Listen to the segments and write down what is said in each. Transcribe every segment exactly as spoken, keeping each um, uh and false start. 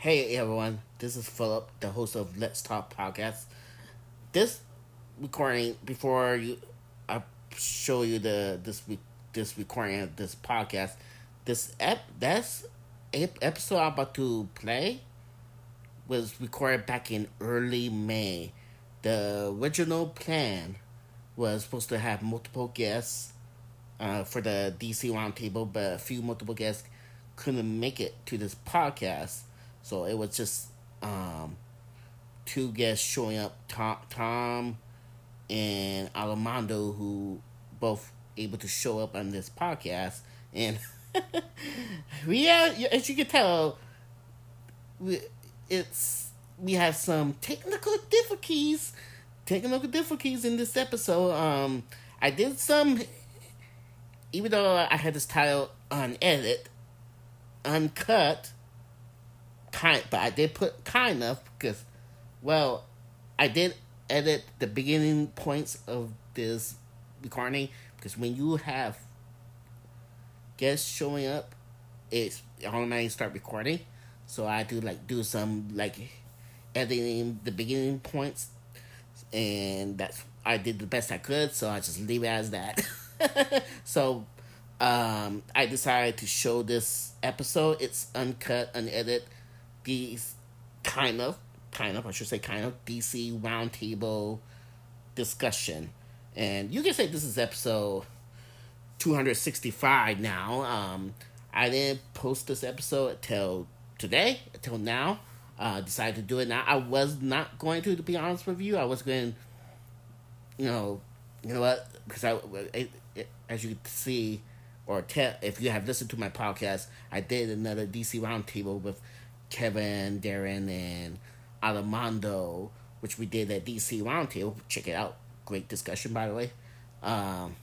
Hey everyone, this is Philip, the host of Let's Talk Podcast. This recording before you, I show you the this this recording of this podcast. This ep that's episode I'm about to play was recorded back in early May. The original plan was supposed to have multiple guests uh, for the D C Roundtable, but a few multiple guests couldn't make it to this podcast. So it was just um, two guests showing up, Tom, Tom and Armando, who both able to show up on this podcast. And we have, as you can tell, we, it's we have some technical difficulties, technical difficulties in this episode. Um, I did some, even though I had this title unedited, uncut. Kind, but I did put kind of because, well, I did edit the beginning points of this recording because when you have guests showing up, it's automatically start recording. So I do like do some like editing the beginning points, and that's I did the best I could. So I just leave it as that. so um, I decided to show this episode. It's uncut, unedited. These kind of, kind of, I should say kind of, D C Roundtable discussion. And you can say this is episode two hundred sixty-five now. Um, I didn't post this episode until today, until now. Uh, decided to do it now. I was not going to, to be honest with you. I was going, you know, you know what, because I, it, it, as you can see, or tell, if you have listened to my podcast, I did another D C Roundtable with Kevin, Darren, and Armando, which we did at D C Roundtable. Check it out. Great discussion, by the way. Um,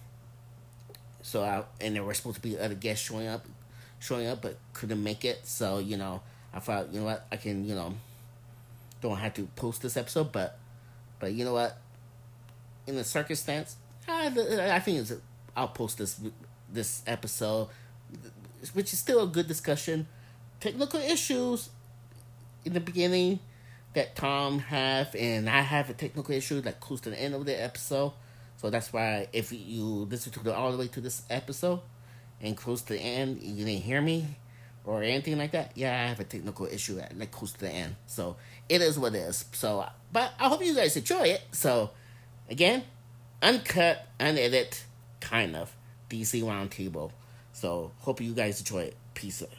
so, I, and there were supposed to be other guests showing up, showing up, but couldn't make it. So, you know, I thought, you know what, I can, you know, don't have to post this episode, but, but you know what, in the circumstance, I, I think it's, I'll post this this episode, which is still a good discussion. Technical issues in the beginning that Tom have, and I have a technical issue that close to the end of the episode. So that's why if you listen to the all the way to this episode and close to the end, you didn't hear me or anything like that. Yeah, I have a technical issue at like close to the end. So it is what it is. So, but I hope you guys enjoy it. So again, uncut, unedited, kind of D C Roundtable. So hope you guys enjoy it. Peace out.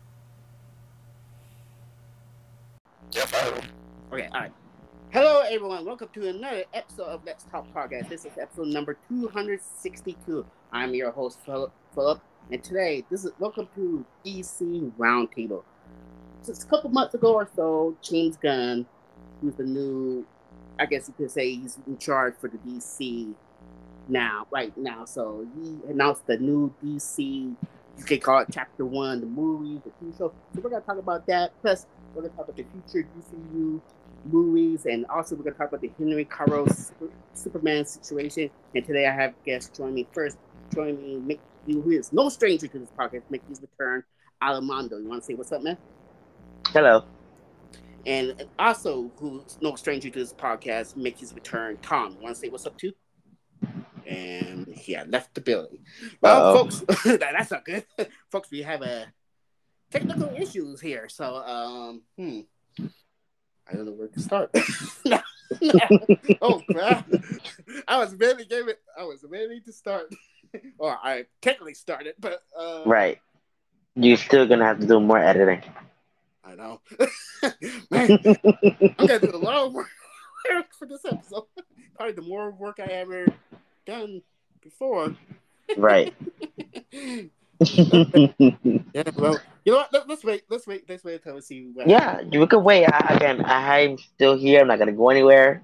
Yep, I will. Okay, all right. Hello, everyone. Welcome to another episode of Let's Talk Podcast. This is episode number two hundred sixty-two. I'm your host, Philip, Philip, and today, this is welcome to D C Roundtable. Just a couple months ago or so, James Gunn, who's the new, I guess you could say he's in charge for the D C now, right now. So he announced the new D C, you could call it Chapter One, the movie, the T V show. So we're gonna talk about that. Plus, we're going to talk about the future D C U movies, and also we're going to talk about the Henry Cavill Super, Superman situation. And today I have guests join me. First, join me, Mick, who is no stranger to this podcast, Mickey's return, Armando. You want to say what's up, man? Hello. And also, who's no stranger to this podcast, Mickey's return, Tom. You want to say what's up, too? And he had left the building. Well, Uh-oh. folks, that's not good. Folks, we have a technical issues here, so um, hmm, I don't know where to start. no, no. Oh crap! I was ready to give it. I was ready to start, or I technically started, but uh, right. You're still gonna have to do more editing. I know. Man, I'm gonna do a lot of work for this episode. Probably the more work I ever done before. Right. Yeah, well, you know what? Let, let's wait. Let's wait. Let's wait until we see. What yeah, happens. you can wait. I, again, I'm still here. I'm not gonna go anywhere.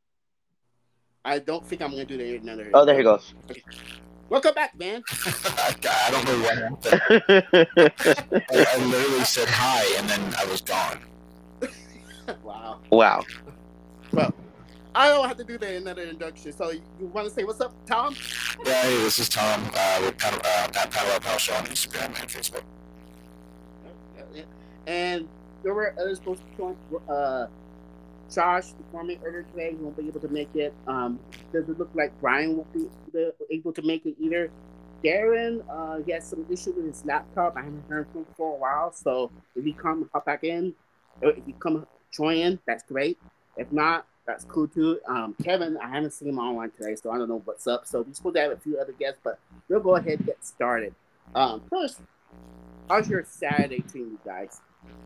I don't think I'm gonna do that another. Oh, there he goes. Okay. Welcome back, man. I, I don't know what happened. I, I literally said hi, and then I was gone. Wow. Wow. Well, I don't have to do that another introduction. So you, you want to say what's up, Tom? Yeah, hey, this is Tom uh, with Pat uh, Pat Paddle Power Show on Instagram and Facebook. And there were others supposed to join. Uh, Josh informed me earlier today he won't be able to make it. Um, doesn't look like Brian won't be the, able to make it either. Darren, uh, he has some issue with his laptop. I haven't heard from him for a while, so if he come hop back in, or if you come join in, that's great. If not, that's cool too. Um, Kevin, I haven't seen him online today, so I don't know what's up. So we're supposed to have a few other guests, but we'll go ahead and get started. Um, first, how's your Saturday treating you guys?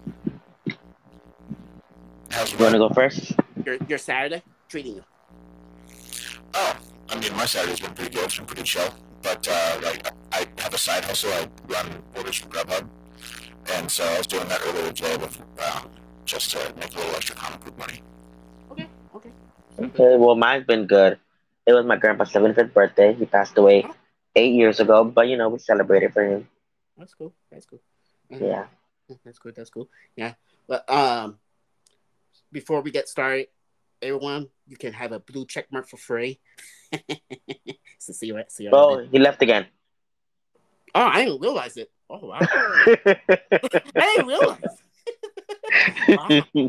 How's You want to go first? Your your Saturday treating you? Oh, I mean, my Saturday's been pretty good. It's been pretty chill. But uh, like, I have a side hustle. I run orders from Grubhub, and so I was doing that earlier today with uh, just to make a little extra comic book money. Okay, okay. Okay, well, mine's been good. It was my grandpa's seventy-fifth birthday. He passed away Oh, eight years ago, but you know, we celebrated for him. that's cool. That's cool. Yeah. That's good. That's cool. Yeah. But um, before we get started, everyone, you can have a blue check mark for free. So see what see what I Oh, did. he left again. Oh, I didn't realize it. Oh wow, I didn't realize. Wow.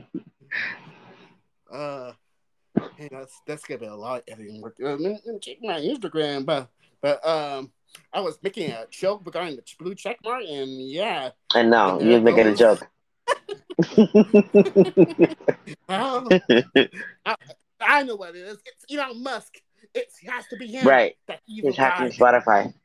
Uh, hey, that's that's gonna be a lot of editing work. Uh, let, me, let me check my Instagram, but but um, I was making a joke regarding the blue check mark, and yeah, I know, there you're it making a goes. joke. Oh, I, I know what it is. It's Elon Musk. It has to be him. Right. That evil He's hacking guy. Spotify.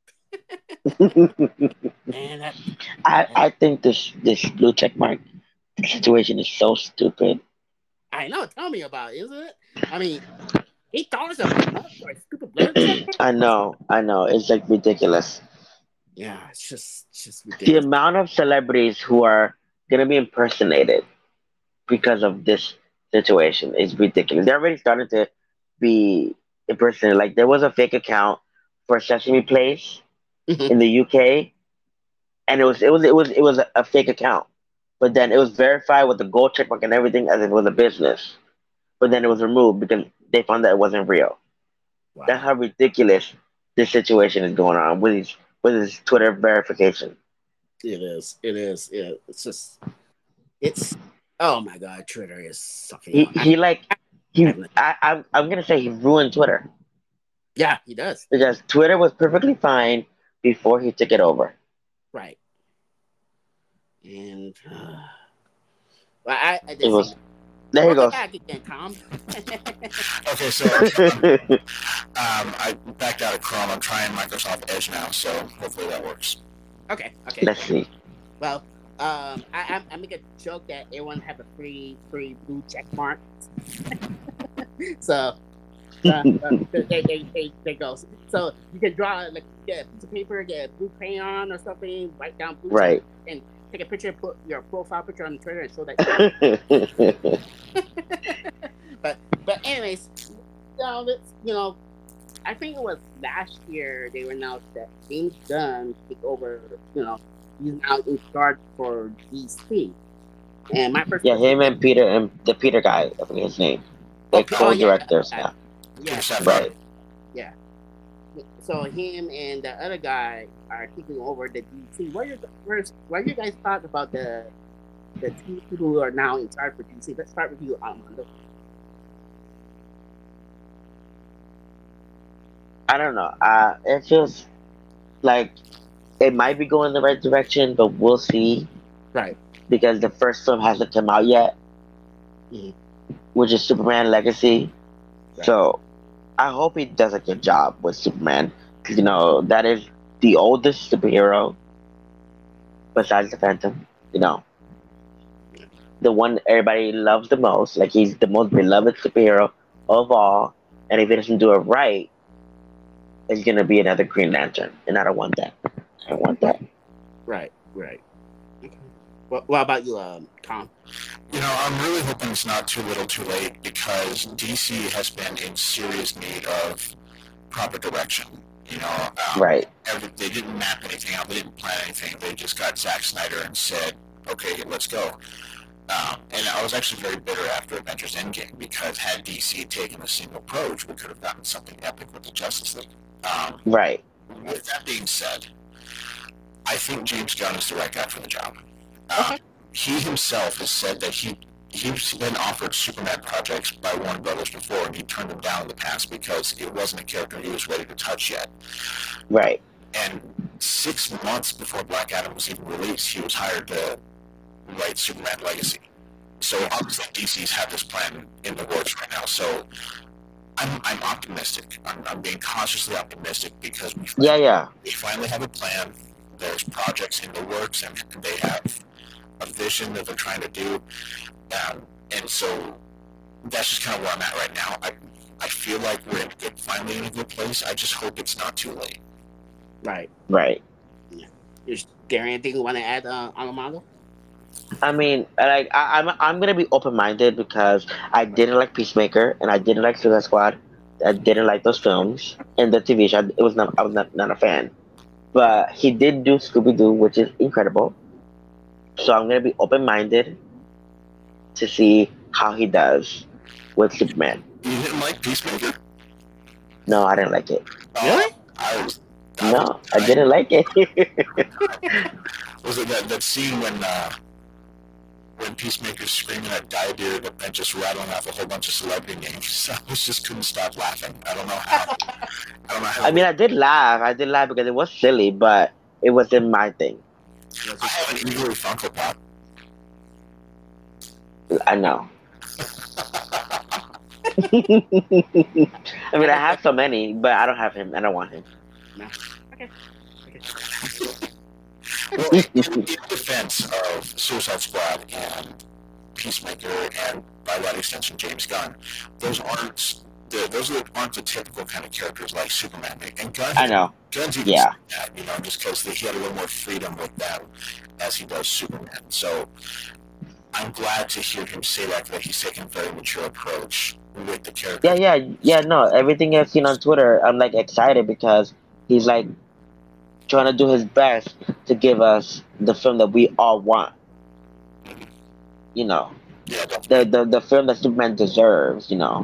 Man, that, I, that I think this this blue check mark situation is so stupid. I know. Tell me about it, isn't it? I mean, eight dollars a month for a stupid blue check mark? I know, I know. It's like ridiculous. Yeah, it's just it's just The ridiculous. amount of celebrities who are gonna be impersonated because of this situation is ridiculous. They're already starting to be impersonated. Like there was a fake account for Sesame Place Mhm. in the U K, and it was it was it was it was a, a fake account. But then it was verified with the gold check mark and everything as if it was a business. But then it was removed because they found that it wasn't real. That's Wow. how ridiculous this situation is going on with his with his Twitter verification. It is. It is. It, it's just. It's. Oh my God, Twitter is sucking He on. I, he like I he haven't. I I'm, I'm gonna say he ruined Twitter Yeah, he does. because Twitter was perfectly fine before he took it over. Right. And. Uh, well, I I It did say was no. there he Welcome goes. back again, Tom. Okay, so um, um, I backed out of Chrome. I'm trying Microsoft Edge now, so hopefully that works. Okay. Okay. Let's see. Well, um, I I, I make a joke that everyone have a free free blue check mark. So. Uh, uh, there, there, there, there there goes. So you can draw like get a piece of paper, get a blue crayon or something, write down blue check, Right. and take a picture, put your profile picture on Twitter, and show that. but but anyways, you know, it's, you know, I think it was last year they were announced that James Gunn took over. You know, he's now in charge for D C. And my first Yeah, question him is, and Peter and the Peter guy. I forget his name. oh, They're P- oh yeah, the other co-directors guy. now. Peter Yeah, Safran. Right. yeah. So him and the other guy are taking over the D C. What are your first? What are you guys thoughts about the the two people who are now in charge for D C? Let's start with you, Armando. I don't know. Uh, it feels like it might be going the right direction, but we'll see Right. because the first film hasn't come out yet, Mhm. which is Superman Legacy. Right. So I hope he does a good job with Superman. 'Cause, you know, that is the oldest superhero besides the Phantom. You know, the one everybody loves the most. Like he's the most beloved superhero of all. And if he doesn't do it right, it's gonna be another Green Lantern, and I don't want that. I don't want that. Right. Right. Okay. What, what about you, um, Tom? You know, I'm really hoping it's not too little too late because D C has been in serious need of proper direction. You know, um, Right. every, they didn't map anything out. They didn't plan anything. They just got Zack Snyder and said, okay, let's go. Um, and I was actually very bitter after Avengers Endgame because had D C taken the same approach, we could have gotten something epic with the Justice League. Um, Right. with that being said, I think James Gunn is the right guy for the job. Um, Okay. he himself has said that he he's been offered Superman projects by Warner Brothers before, and he turned them down in the past because it wasn't a character he was ready to touch yet. Right. And six months before Black Adam was even released, he was hired to write Superman Legacy. So obviously D C's had this plan in the works right now. So I'm I'm optimistic. I'm, I'm being cautiously optimistic because we Yeah, yeah. we finally have a plan. There's projects in the works, and they have a vision that they're trying to do. Um, and so that's just kind of where I'm at right now. I I feel like we're in a good, finally in a good place. I just hope it's not too late. Right. Right. Is there anything you want to add, uh, Alamado? I mean, like I, I'm I'm gonna be open minded because I didn't like Peacemaker and I didn't like Suicide Squad. I didn't like those films and the T V show. It was not I was not, not a fan. But he did do Scooby Doo, which is incredible. So I'm gonna be open minded to see how he does with Superman. You didn't like Peacemaker? No, I didn't like it. Really? I was. I No, was, I didn't like it. Was it that, that scene when uh, when Peacemaker's screaming at Diebeard and just rattling off a whole bunch of celebrity names? I was just couldn't stop laughing. I don't know how. I don't know how. I mean, I did laugh. I did laugh because it was silly, but it wasn't my thing. I have an Eagle Funko Pop. I know. I mean, I have so many, but I don't have him. I don't want him. No. Okay. Well, in, in defense of Suicide Squad and Peacemaker, and by that extension James Gunn, those aren't the, those aren't the typical kind of characters like Superman. And Gunn, I know. Gunn's even Yeah. that, you know, just because he had a little more freedom with them as he does Superman. So I'm glad to hear him say that, that he's taking a very mature approach with the character. Yeah, yeah, yeah. No, everything I've seen on Twitter, I'm like excited because he's like trying to do his best to give us the film that we all want. You know, Yeah, definitely. the the, the film that Superman deserves. You know,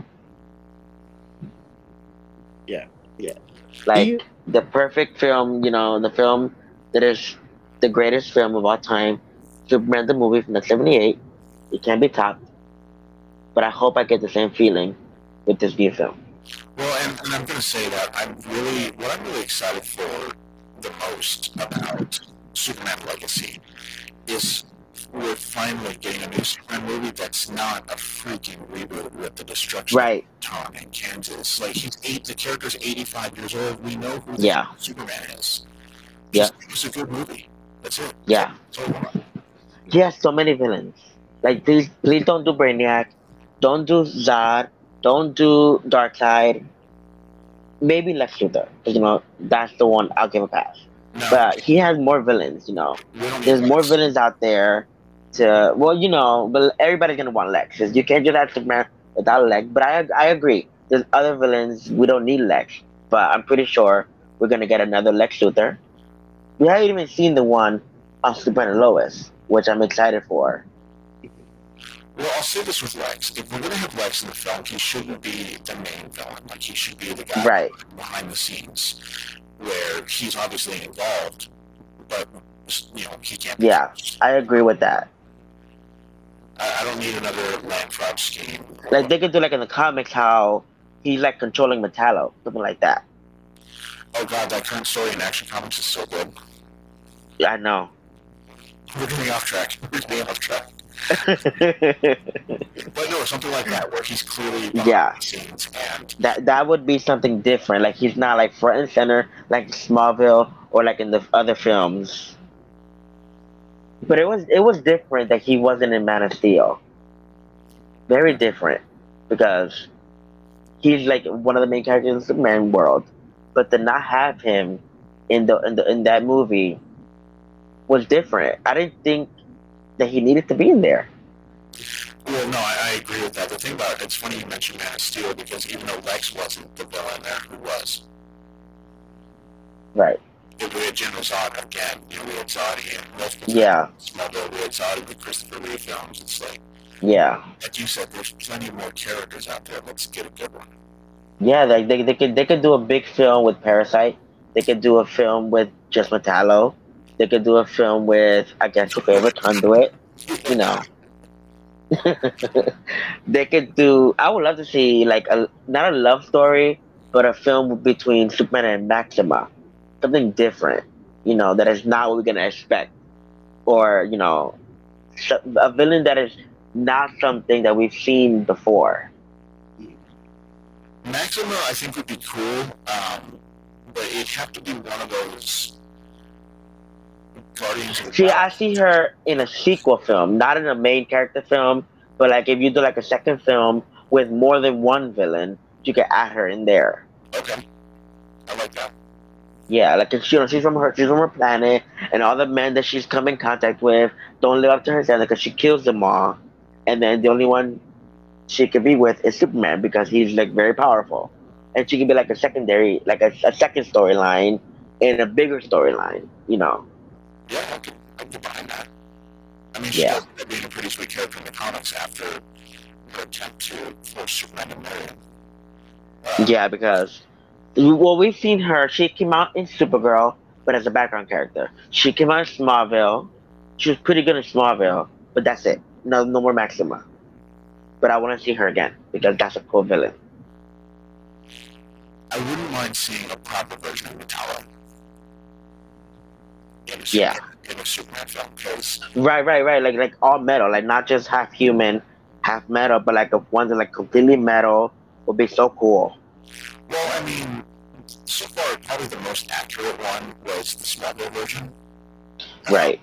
Yeah, yeah. like Do you- the perfect film. You know, the film that is the greatest film of all time. Superman the movie from the seventy-eight. It can't be topped. But I hope I get the same feeling with this new film. Well, and, and I'm going to say that I'm really, what I'm really excited for the most about Superman Legacy is we're finally getting a new Superman movie that's not a freaking reboot with the destruction Right. of Tom in Kansas. Like, he's eight, the character's eighty-five years old. We know who Yeah. Superman is. Yeah. Just, It's a good movie. That's it. Yeah. That's all I want. He has so many villains. Like, please, please don't do Brainiac. Don't do Zod. Don't do Darkseid. Maybe Lex Luthor. 'Cause, you know, that's the one I'll give a pass. No, But he has more villains, you know. we don't need There's more Lex. villains out there to, well, you know, but everybody's gonna want Lex. 'Cause you can't just have Superman without Lex. But I, I agree. There's other villains. We don't need Lex. But I'm pretty sure we're gonna get another Lex Luthor. We haven't even seen the one on Superman and Lois, which I'm excited for. Well, I'll say this with Lex. If we're going to have Lex in the film, he shouldn't be the main villain. Like, he should be the guy Right. behind the scenes where he's obviously involved, but, you know, he can't be. Yeah, I agree with that. I, I don't need another land fraud scheme. Like they could do like in the comics how he's like controlling Metallo, something like that. Oh, God, that current story in Action Comics is so good. Yeah, I know. We're getting off track. We're getting off track. that But no, something like that where he's clearly behind Yeah. the scenes and that would be something different. Like he's not like front and center like Smallville or like in the other films. But it was it was different that he wasn't in Man of Steel. Very different because he's like one of the main characters in the Superman world. But to not have him in the in the in that movie was different. I didn't think that he needed to be in there. Well, no, I, I agree with that. The thing about it, it's funny you mentioned Man of Steel because even though Lex wasn't the villain there, who was? Right. If we had General Zod again, you know, we had Zod in multiple Yeah. Smallville, we had Zod in the Christopher Lee films. It's like, Yeah. like you said, there's plenty more characters out there. Let's get a good one. Yeah, like they, they could they could do a big film with Parasite. They could do a film with just Metallo. They could do a film with I guess your favorite Conduit. You know, they could do. I would love to see like a not a love story, but a film between Superman and Maxima, something different. You know, that is not what we're gonna expect, or you know, so- a villain that is not something that we've seen before. Maxima, I think, would be cool, um, but it'd have to be one of those Guardians of the See, I Galaxy. see her in a sequel film, not in a main character film, but like if you do like a second film with more than one villain, you can add her in there. Okay, I like that. Yeah, like if she, you know, she's from her, she's from her planet, and all the men that she's come in contact with don't live up to her standard because she kills them all, and then the only one she could be with is Superman because he's like very powerful, and she could be like a secondary, like a, a second storyline in a bigger storyline, you know. Yeah, I could, I could get behind that. I mean, she Yeah. does end up being a pretty sweet character in the comics after her attempt to force Superman to marry him. Uh, Yeah, because well, we've seen her. She came out in Supergirl, but as a background character. She came out in Smallville. She was pretty good in Smallville, but that's it. No, no more Maxima. But I want to see her again because that's a cool villain. I wouldn't mind seeing a proper version of Metallo in a, Yeah. Superman, in a Superman film, because Right, right, right. Like, like all metal. Like not just half human, half metal, but like a one that like completely metal would be so cool. well, I mean, so far, probably the most accurate one was the Smallville version. Right.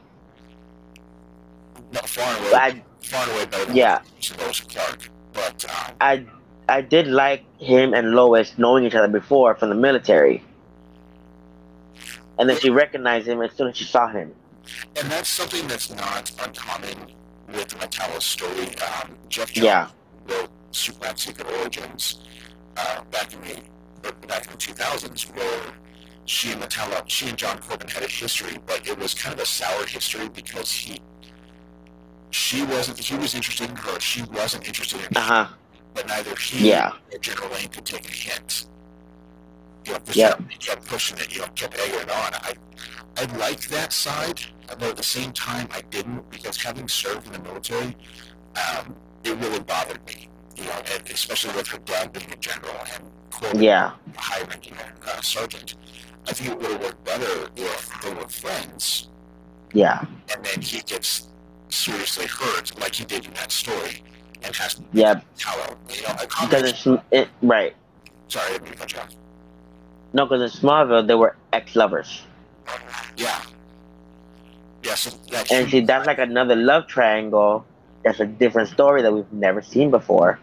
Not far and away, But I, far and away better than yeah, Lois Clark. But um, I, I did like him and Lois knowing each other before from the military, and then she recognized him as soon as she saw him. and that's something that's not uncommon with the Metallo story. Um, Jeff Jones Yeah. wrote Superman Secret Origins uh, back in the back in the two thousands, where she and Metallo, she and John Corbin had a history, but it was kind of a sour history because he, she wasn't, he was interested in her, she wasn't interested in Uh him, huh. but neither he Yeah. or General Lane could take a hint. You know, for Yep. sure, he kept pushing it, you know, kept egging it on. I, I like that side, but at the same time, I didn't, because having served in the military, um, it really bothered me. You know, and especially with her dad being a general and Corbin Yeah. a high-ranking uh, sergeant. I think it would have worked better if they were friends, Yeah. and then he gets seriously hurt, like he did in that story, and has to Yeah. Tallow. You know, a Because combination. it's it, right. Sorry, I didn't mean to cut you off. No, because in Smallville they were ex-lovers, Yeah. Yeah, so that and see that's like another love triangle. That's a different story that we've never seen before.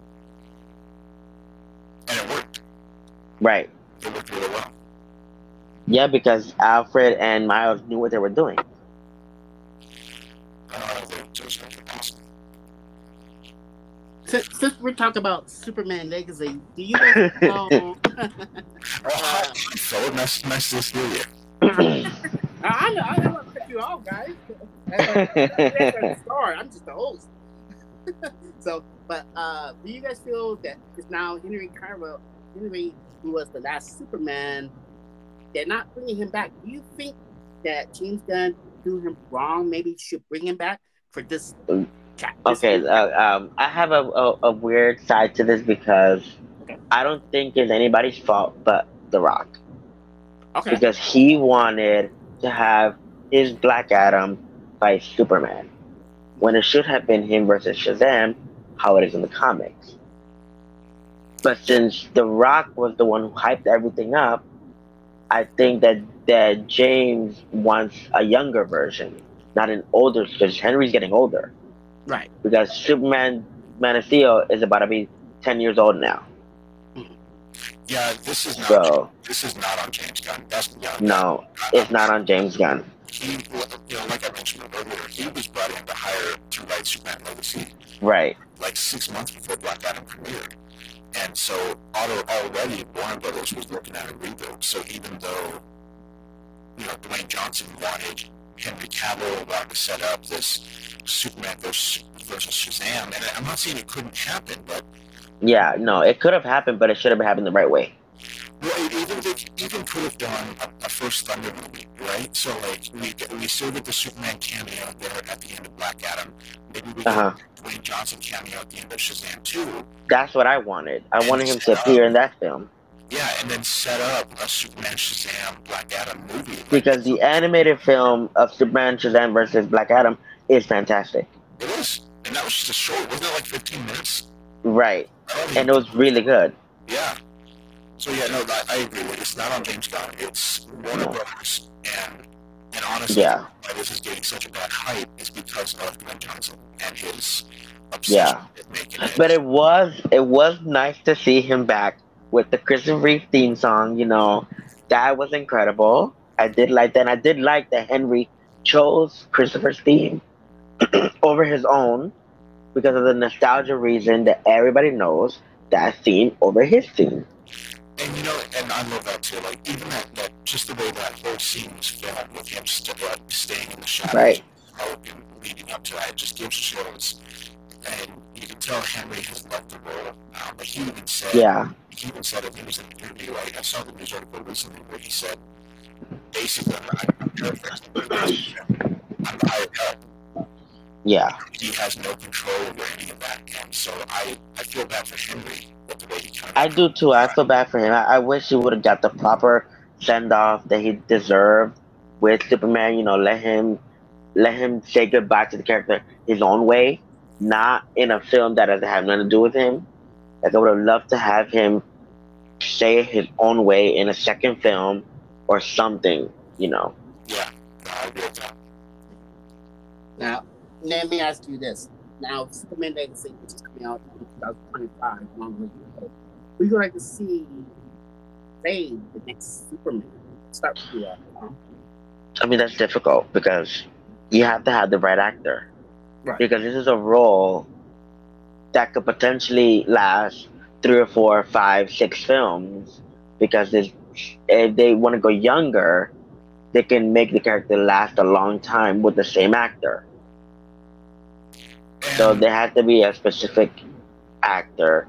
and it worked. Right. It worked really well. Yeah, because Alfred and Miles knew what they were doing. Uh, they just awesome. Since, since we're talking about Superman Legacy, do you guys know? Oh, hi, fellow, nice, nice to hear you. I know, I don't want to cut you off, guys. That's the star. I'm just the host. So, but uh, do you guys feel that because now Henry Cavill, Henry, who was the last Superman, they're not bringing him back? Do you think that James Gunn do him wrong? Maybe should bring him back for this chat? Okay, uh, um, I have a, a, a weird side to this because Okay. I don't think it's anybody's fault but The Rock. Okay. Because he wanted to have his Black Adam fight Superman, when it should have been him versus Shazam, how it is in the comics. But since The Rock was the one who hyped everything up, I think that that James wants a younger version, not an older, because Henry's getting older. Right. Because Superman, Man of Steel is about to be ten years old now. Yeah, this is not. So This is not on James Gunn. That's yeah, no, it's not on James Gunn. He, you know, like I mentioned earlier, he was brought in to hire to write Superman Legacy Right. like six months before Black Adam premiered, and so auto, already Warner Brothers was looking at a reboot. So even though, you know, Dwayne Johnson wanted Henry Cavill, wanted to set up this Superman versus, versus Shazam, and I'm not saying it couldn't happen, but Yeah, no, it could have happened, but it should have happened the right way. well, even they even could have done a, a First Thunder movie, right? So like we we still get the Superman cameo there at the end of Black Adam, we Uh get huh. Dwayne Johnson cameo at the end of Shazam two. That's what I wanted. I And wanted him to set appear up, in that film yeah, and then set up a Superman Shazam Black Adam movie. Like, because the animated film of Superman Shazam versus Black Adam is fantastic. it is, and that was just a short. Wasn't it like fifteen minutes? Right, I don't and even it was really good. Yeah. So yeah, no, I, I agree with you. It's not on James Gunn. It's Warner No. Brothers, and and honestly, Yeah. why this is getting such a bad hype is because of Dwayne Johnson and his obsession Yeah. with making it. But it was it was nice to see him back with the Christopher Reeve theme song. You know, that was incredible. I did like that. And I did like that Henry chose Christopher's theme over his own because of the nostalgia reason that everybody knows that theme over his theme. And you know, and I love that too. Like even that, that just the way that whole scene was filmed with him st- like, staying in the shadows, Right. and leading up to that, it just gives chills. And you can tell Henry has loved the role. Um, but he even said, Yeah. he even said it. He was in an interview. I, I saw the news article recently where he said, basically, I'm, I'm paraphrasing, but I'm the hired help. Yeah. He has no control over any of that, and so I, I feel bad for Henry with the way he kind of. I do too. I feel bad for him. I, I wish he would have got the proper send off that he deserved with Superman. You know, let him let him say goodbye to the character his own way, not in a film that doesn't have nothing to do with him. Like I would have loved to have him say it his own way in a second film or something. You know. Yeah, no, I agree with that. Now, let me ask you this. Now, Superman Legacy, which is coming out in twenty twenty-five, long way ago, would you like to see Fade, the next Superman? Start with you. Uh, I mean that's difficult because you have to have the right actor. Right. Because this is a role that could potentially last three or four, five, six films. Because this, if they want to go younger, they can make the character last a long time with the same actor. So And, there has to be a specific actor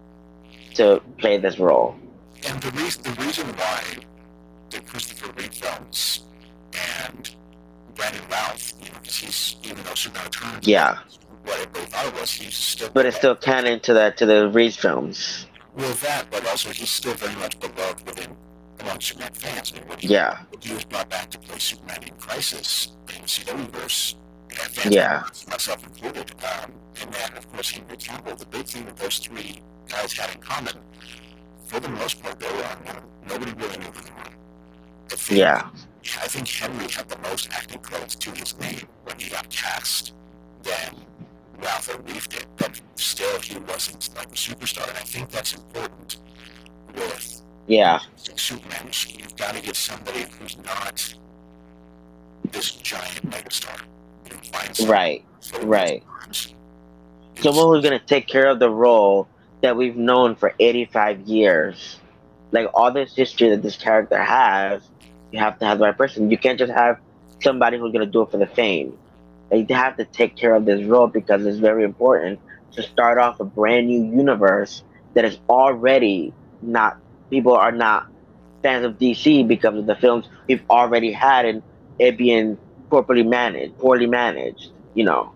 to play this role. and the reason the reason why the Christopher Reeve films and Brandon Routh, you know, because he's even though Superman Returns, Yeah, what everybody thought it was, he's still. but it's still canon to the to the Reeves films. Well, that, but also he's still very much beloved within among Superman fans. I mean, when he, Yeah, when he was brought back to play Superman in Crisis in the C W verse, and fans, yeah, myself included, um, and then of course Henry Cavill. The big thing that those three guys had in common, for the most part, they were unknown. Nobody really knew who they were. I think, yeah, I think Henry had the most acting credits to his name when he got cast than Ralph or Reeve did, but still he wasn't like a superstar, and I think that's important with yeah, Superman. You've got to get somebody who's not this giant megastar. You know, find somebody right, who's right. times. Someone who's gonna take care of the role that we've known for eighty-five years. Like all this history that this character has, you have to have the right person. You can't just have somebody who's gonna do it for the fame. Like, they have to take care of this role because it's very important to start off a brand new universe that is already not people are not fans of D C because of the films we've already had and it being poorly managed, poorly managed. You know.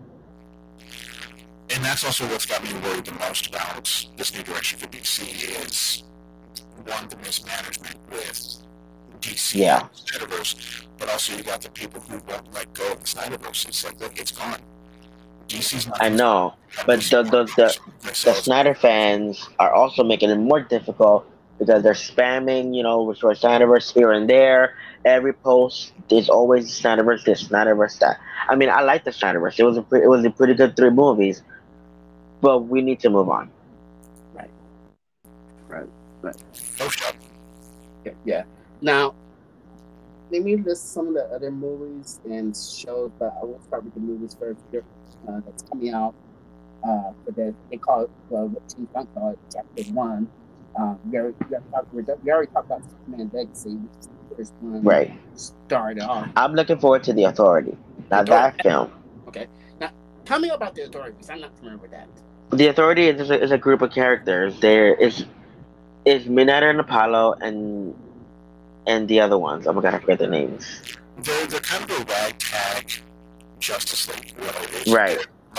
And that's also what's got me worried the most about this new direction for D C is one, the mismanagement with D C Yeah. and the Snyderverse, but also you got the people who won't let go of the Snyderverse. It's like, look, it's gone. D C's not. I know, but D C the the the, the themselves. Snyder fans are also making it more difficult because they're spamming, you know, with your Snyderverse here and there. Every post is always Snyderverse this, Snyderverse that. I mean, I like the Snyderverse. It was a pre- it was a pretty good three movies, but we need to move on. right. Right. Right. No shot. Yeah. yeah. Now, let me list some of the other movies and shows, but I will start with the movies first. Here, uh, that's coming out. Uh, but they, they call it, well, what Team Funk call it, Chapter One. Um, we, already, we, already talked, we already talked about Superman Legacy, which is the first one. Right. Started off. I'm looking forward to The Authority. Now that film. Okay. Now, tell me about the Authority, because I'm not familiar with that. The Authority is a, is a group of characters. There is is Midnighter and Apollo and and the other ones. Oh my god, I forget their names. They're, they're kind of a ragtag Justice League. You know, it's Right. like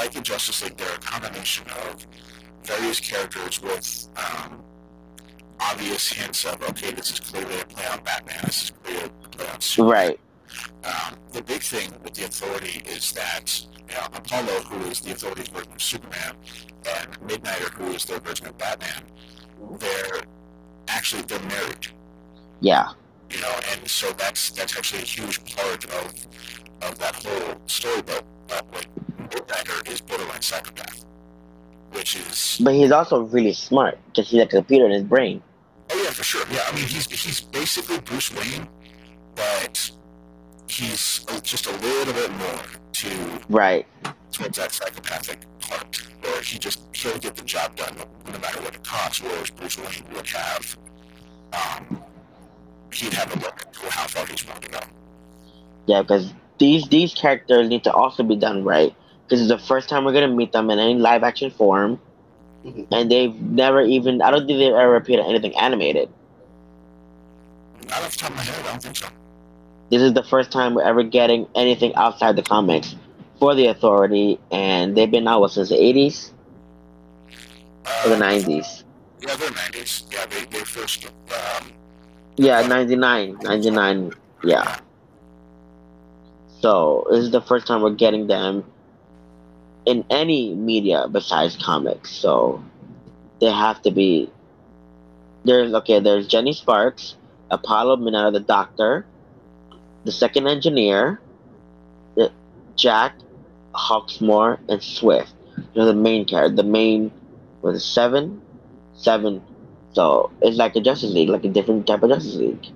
like the Justice League, they're a combination of various characters with um, obvious hints of, okay, this is clearly a play on Batman, this is clearly a play on Superman. Right. Um, the big thing with the Authority is that you know, Apollo, who is the Authority's version of Superman, and Midnighter, who is their version of Batman, they're actually they're married. Yeah. You know, and so that's that's actually a huge part of of that whole story. But uh, like Midnighter is borderline psychopath, which is. But he's also really smart because he's a computer in his brain. Oh yeah, for sure. Yeah, I mean he's he's basically Bruce Wayne, but he's just a little bit more to right towards that psychopathic part, where he just he'll get the job done no matter what it costs. Whereas Bruce Wayne would have, um, he'd have a limit to how far he's willing to go. Yeah, because these these characters need to also be done right. This is the first time we're gonna meet them in any live action form, mm-hmm. and they've never even I don't think they've ever appeared in anything animated. Not off the top of my head, I don't think so. This is the first time we're ever getting anything outside the comics for the Authority, and they've been out what, since the eighties uh, or the nineties. Yeah, they're nineties. Yeah, they they first. Um, yeah, ninety-nine, ninety-nine. Yeah. So this is the first time we're getting them in any media besides comics. So they have to be. There's okay. There's Jenny Sparks, Apollo, Midnighter, the Doctor, the Second Engineer, the Jack, Hawksmoor, and Swift. They're the main character. The main was it seven, seven. So it's like a Justice League, like a different type of Justice League.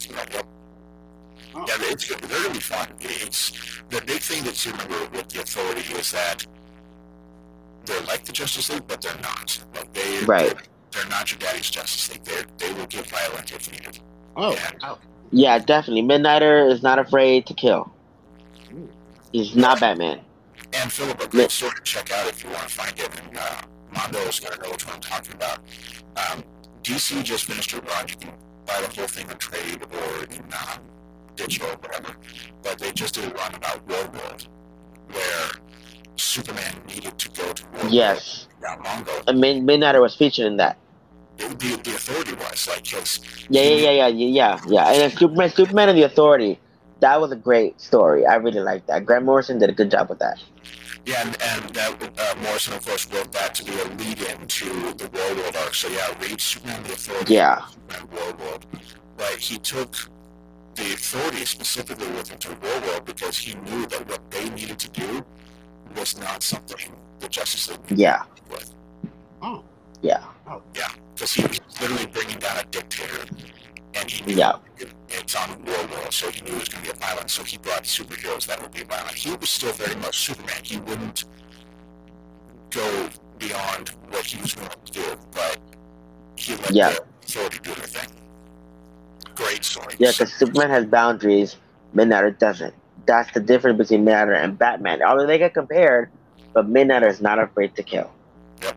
Yeah, it's they're gonna be fun. It's the big thing that you remember with the Authority is that they're like the Justice League, but they're not. Like they, right. they're, they're not your daddy's Justice League. They they will get violent if needed. Oh, and, oh. Yeah, definitely. Midnighter is not afraid to kill. He's not Batman. And Philip, a great story to check out if you want to find it. And uh, Mondo's gonna know which one I'm talking about. Um, D C just finished a run. You can buy the whole thing on trade or in uh, digital or whatever. But they just did a run about World World, where Superman needed to go to World yes. World. Yeah, Mongo. And Mid- Midnighter was featured in that. The, the Authority was like his. Yeah, yeah, yeah, yeah, yeah, yeah. And then Superman, Superman and the Authority. That was a great story. I really liked that. Grant Morrison did a good job with that. Yeah, and, and that, uh, Morrison, of course, wrote that to be a lead-in to the World World arc. So yeah, read Superman the Authority. Yeah. Superman World World. But he took the Authority specifically with him to World World because he knew that what they needed to do was not something the Justice League needed yeah. to do with. Oh. Yeah. Oh. Yeah, because he was literally bringing down a dictator, and he knew yeah. it, it's on World World, so he knew it was going to get violent. So he brought superheroes that would be violent. He was still very much Superman. He wouldn't go beyond what he was willing to do, but he let yeah. the Authority do their thing. Great story. Yeah, because Superman has boundaries, Midnighter doesn't. That's the difference between Midnighter and Batman. Although they get compared, but Midnighter is not afraid to kill. Yep.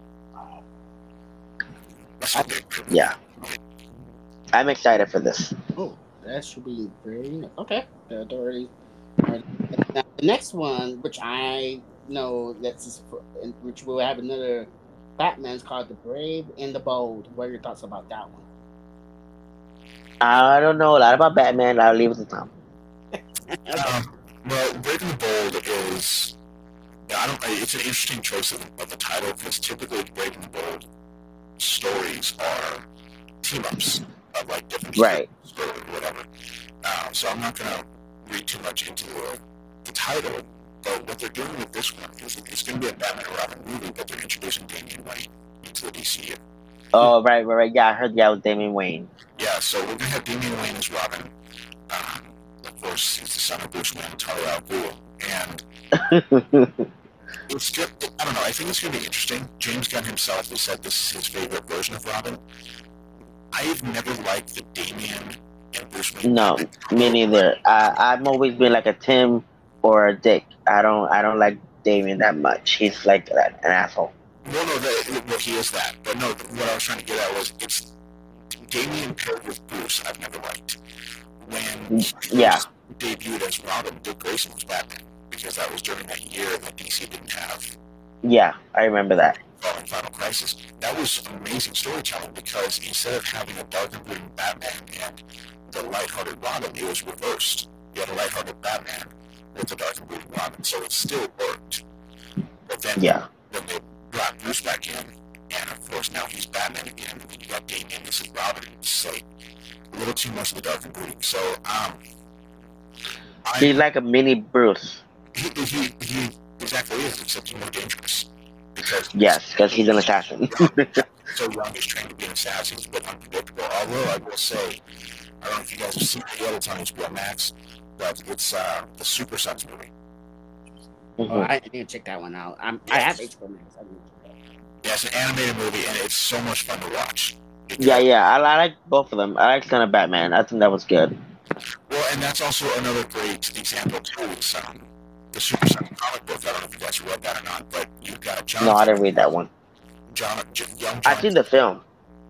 I, yeah. I'm excited for this. Oh, that should be very nice. Okay. The Authority. Now, the next one, which I know that's for, which will have another Batman, is called The Brave and the Bold. What are your thoughts about that one? I don't know a lot about Batman. I'll leave it to Tom. um, well, Brave and the Bold is. Yeah, I don't. It's an interesting choice of, of the title because typically Brave and the Bold stories are team ups of like different right or whatever. Uh, so I'm not gonna read too much into the, the title. But what they're doing with this one is it's going to be a Batman and Robin movie, but they're introducing Damian Wayne into the D C U. Oh right, right, right. Yeah, I heard that was Damian Wayne. Yeah, so we're going to have Damian Wayne as Robin. Um, of course, he's the son of Bruce Wayne and Talia al Ghul, and it's just, I don't know, I think it's going to be interesting. James Gunn himself has said this is his favorite version of Robin. I've never liked the Damian and Bruce Wayne. No, me neither. I, I've always been like a Tim or a Dick. I don't, I don't like Damian that much. He's like an, an asshole. No, no, the, well, he is that. But no, what I was trying to get at was it's Damian paired with Bruce. I've never liked. When he yeah. debuted as Robin, Dick Grayson was Batman because that was during that year that D C didn't have Yeah, I remember that. Following Final Crisis. That was amazing storytelling because instead of having a dark and brooding Batman and the lighthearted Robin, it was reversed. You had a lighthearted Batman with the dark and brooding Robin, so it still worked. But then Yeah. when they brought Bruce back in, and of course now he's Batman again, and then you got Damian, this is Robin, and it's like a little too much of the dark and brooding. So, um, he's like a mini Bruce. He, he, he exactly is, except he's more dangerous. Because yes, because he's an assassin. so young, he's trained to be an assassin, he's a bit unpredictable. Although I will say, I don't know if you guys have seen it yet, it's on H B O Max, but it's uh, the Super Sons movie. Mm-hmm. Oh, I didn't check that one out. I'm, yes. I have H B O Max. I yeah, it's an animated movie, and it's so much fun to watch. Because, yeah, yeah, I, I like both of them. I like Son of Batman. I think that was good. Well, and that's also another great example too. Is um, the Super Sons comic book. I don't know if you guys read that or not, but you've got John. No, I didn't read that one. John, young John. I've seen the film.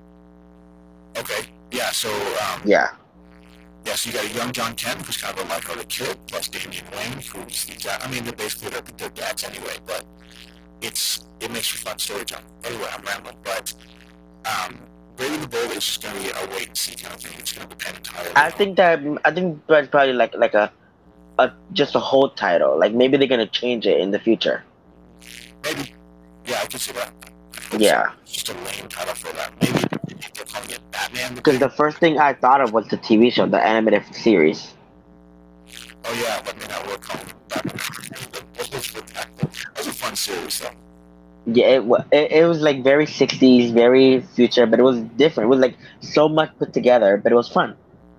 Okay, yeah. So um, yeah. Yeah, so you got a young John Kent, who's kind of a lighthearted kid, plus Damian Wayne, who's the I mean, they're basically their, their dads anyway, but it's it makes for fun storytelling. Anyway, I'm rambling, but um, Brave and the Bold is just going to be a wait and see kind of thing. It's going to depend entirely. I think that I think that's probably like like a, a just a whole title. Like maybe they're going to change it in the future. Maybe, yeah, I can see that. Yeah. It's just a lame title for that. Maybe they're calling it Batman. Because the first thing I thought of was the T V show, the animated series. Oh yeah, but may not work calling it Batman. That was a fun series, though. Yeah, it, it it was like very sixties, very future, but it was different. It was like so much put together, but it was fun.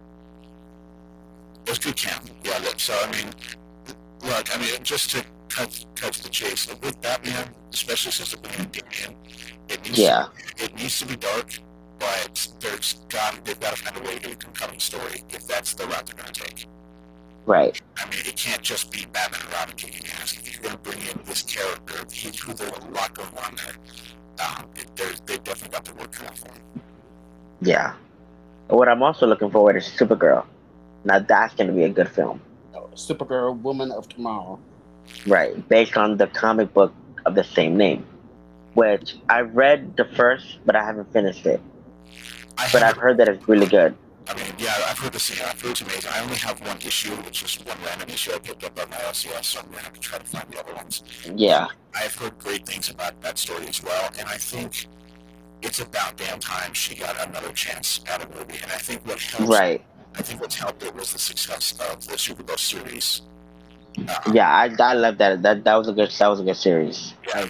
It was good camp. Yeah, so I mean, look, I mean, just to cut cut to the chase, with Batman, especially since it's been Damian, it needs yeah. to, it needs to be dark, but there's got they've got to find a way to get a compelling story if that's the route they're going to take. Right. I mean, it can't just be Batman and Robin kicking ass. If you're going to bring in this character, he's who there's a lot going on there. Um, it, they've definitely got their work cut out for him. Yeah. What I'm also looking forward is Supergirl. Now that's going to be a good film. Oh, Supergirl, Woman of Tomorrow. Right, based on the comic book of the same name, which I read the first, but I haven't finished it. I but I've heard that it's really good. I mean, yeah, I've heard the same. I've heard it's amazing. I only have one issue, which is one random issue I picked up on my L C S, so I'm going to have to try to find the other ones. Yeah. I've heard great things about that story as well, and I think it's about damn time she got another chance at a movie. And I think what helped, right. I think what's helped it was the success of the Supergirl series. Um, yeah, I I love that. That that was a good that was a good series. Yeah.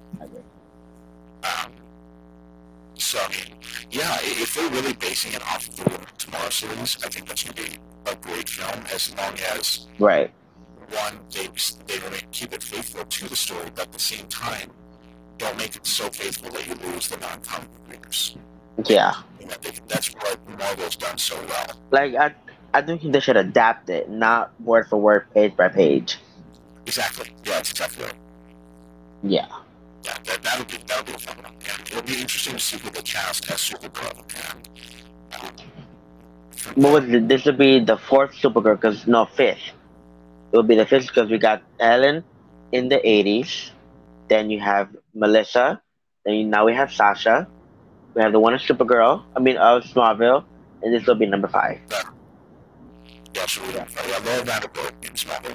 Um, so I mean, yeah, if they're really basing it off of the Woman of Tomorrow series, I think that's going to be a great film as long as right. One, they they really keep it faithful to the story, but at the same time, don't make it so faithful that you lose the non-comic readers. Yeah. You know, they, that's what Marvel's done so well. Like I. I think they should adapt it, not word for word, page by page. Exactly. Yeah, that's exactly right. Yeah. Yeah, that, that'll be that'll be a fun one. And it'll be interesting to see who they cast as Supergirl. And um, what was it? This would be the fourth Supergirl, because no fifth. It will be the fifth because we got Ellen in the eighties. Then you have Melissa. Then you, now we have Sasha. We have the one of Supergirl. I mean, of Smallville, and this will be number five. Yeah. Yeah, so we don't. Yeah, Laura Vanderbilt in Smallville.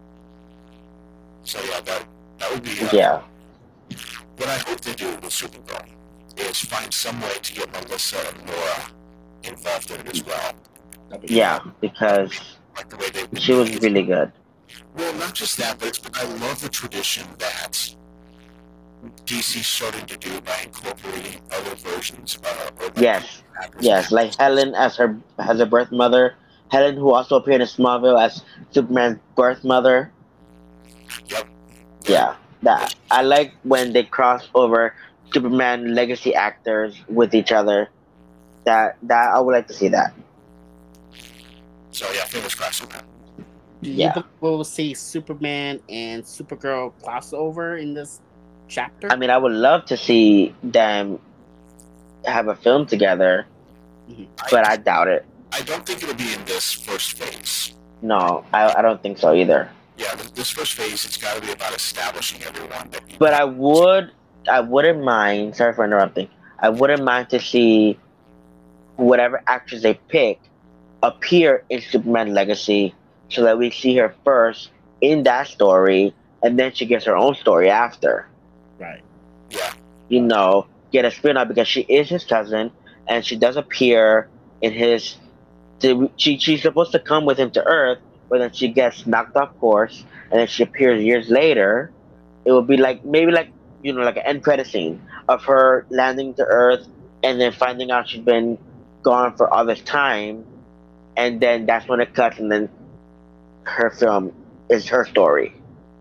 So yeah, that that would be. Uh, yeah. What I hope they do with Supergirl is find some way to get Melissa and Laura involved in it as well. Yeah, because like the way they she was really good. Well, not just that, but it's, I love the tradition that D C started to do by incorporating other versions. Uh, or like yes, yes, like Helen as her as her birth mother. Helen, who also appeared in Smallville as Superman's birth mother. Yep. Yeah, that I like when they cross over Superman legacy actors with each other. That that I would like to see that. So yeah, fingers crossed on that. Do you yeah. think we'll see Superman and Supergirl crossover in this chapter? I mean, I would love to see them have a film together, mm-hmm. but I, I doubt it. I don't think it'll be in this first phase. No, I, I don't think so either. Yeah, this, this first phase, it's got to be about establishing everyone that you But have. I would, I wouldn't mind. Sorry for interrupting. I wouldn't mind to see whatever actress they pick appear in Superman Legacy, so that we see her first in that story, and then she gets her own story after. Right. Yeah, You know, get a spin off because she is his cousin, and she does appear in his. She she's supposed to come with him to Earth, but then she gets knocked off course, and then she appears years later. It would be like maybe like you know like an end credit scene of her landing to Earth, and then finding out she's been gone for all this time, and then that's when it cuts, and then her film is her story.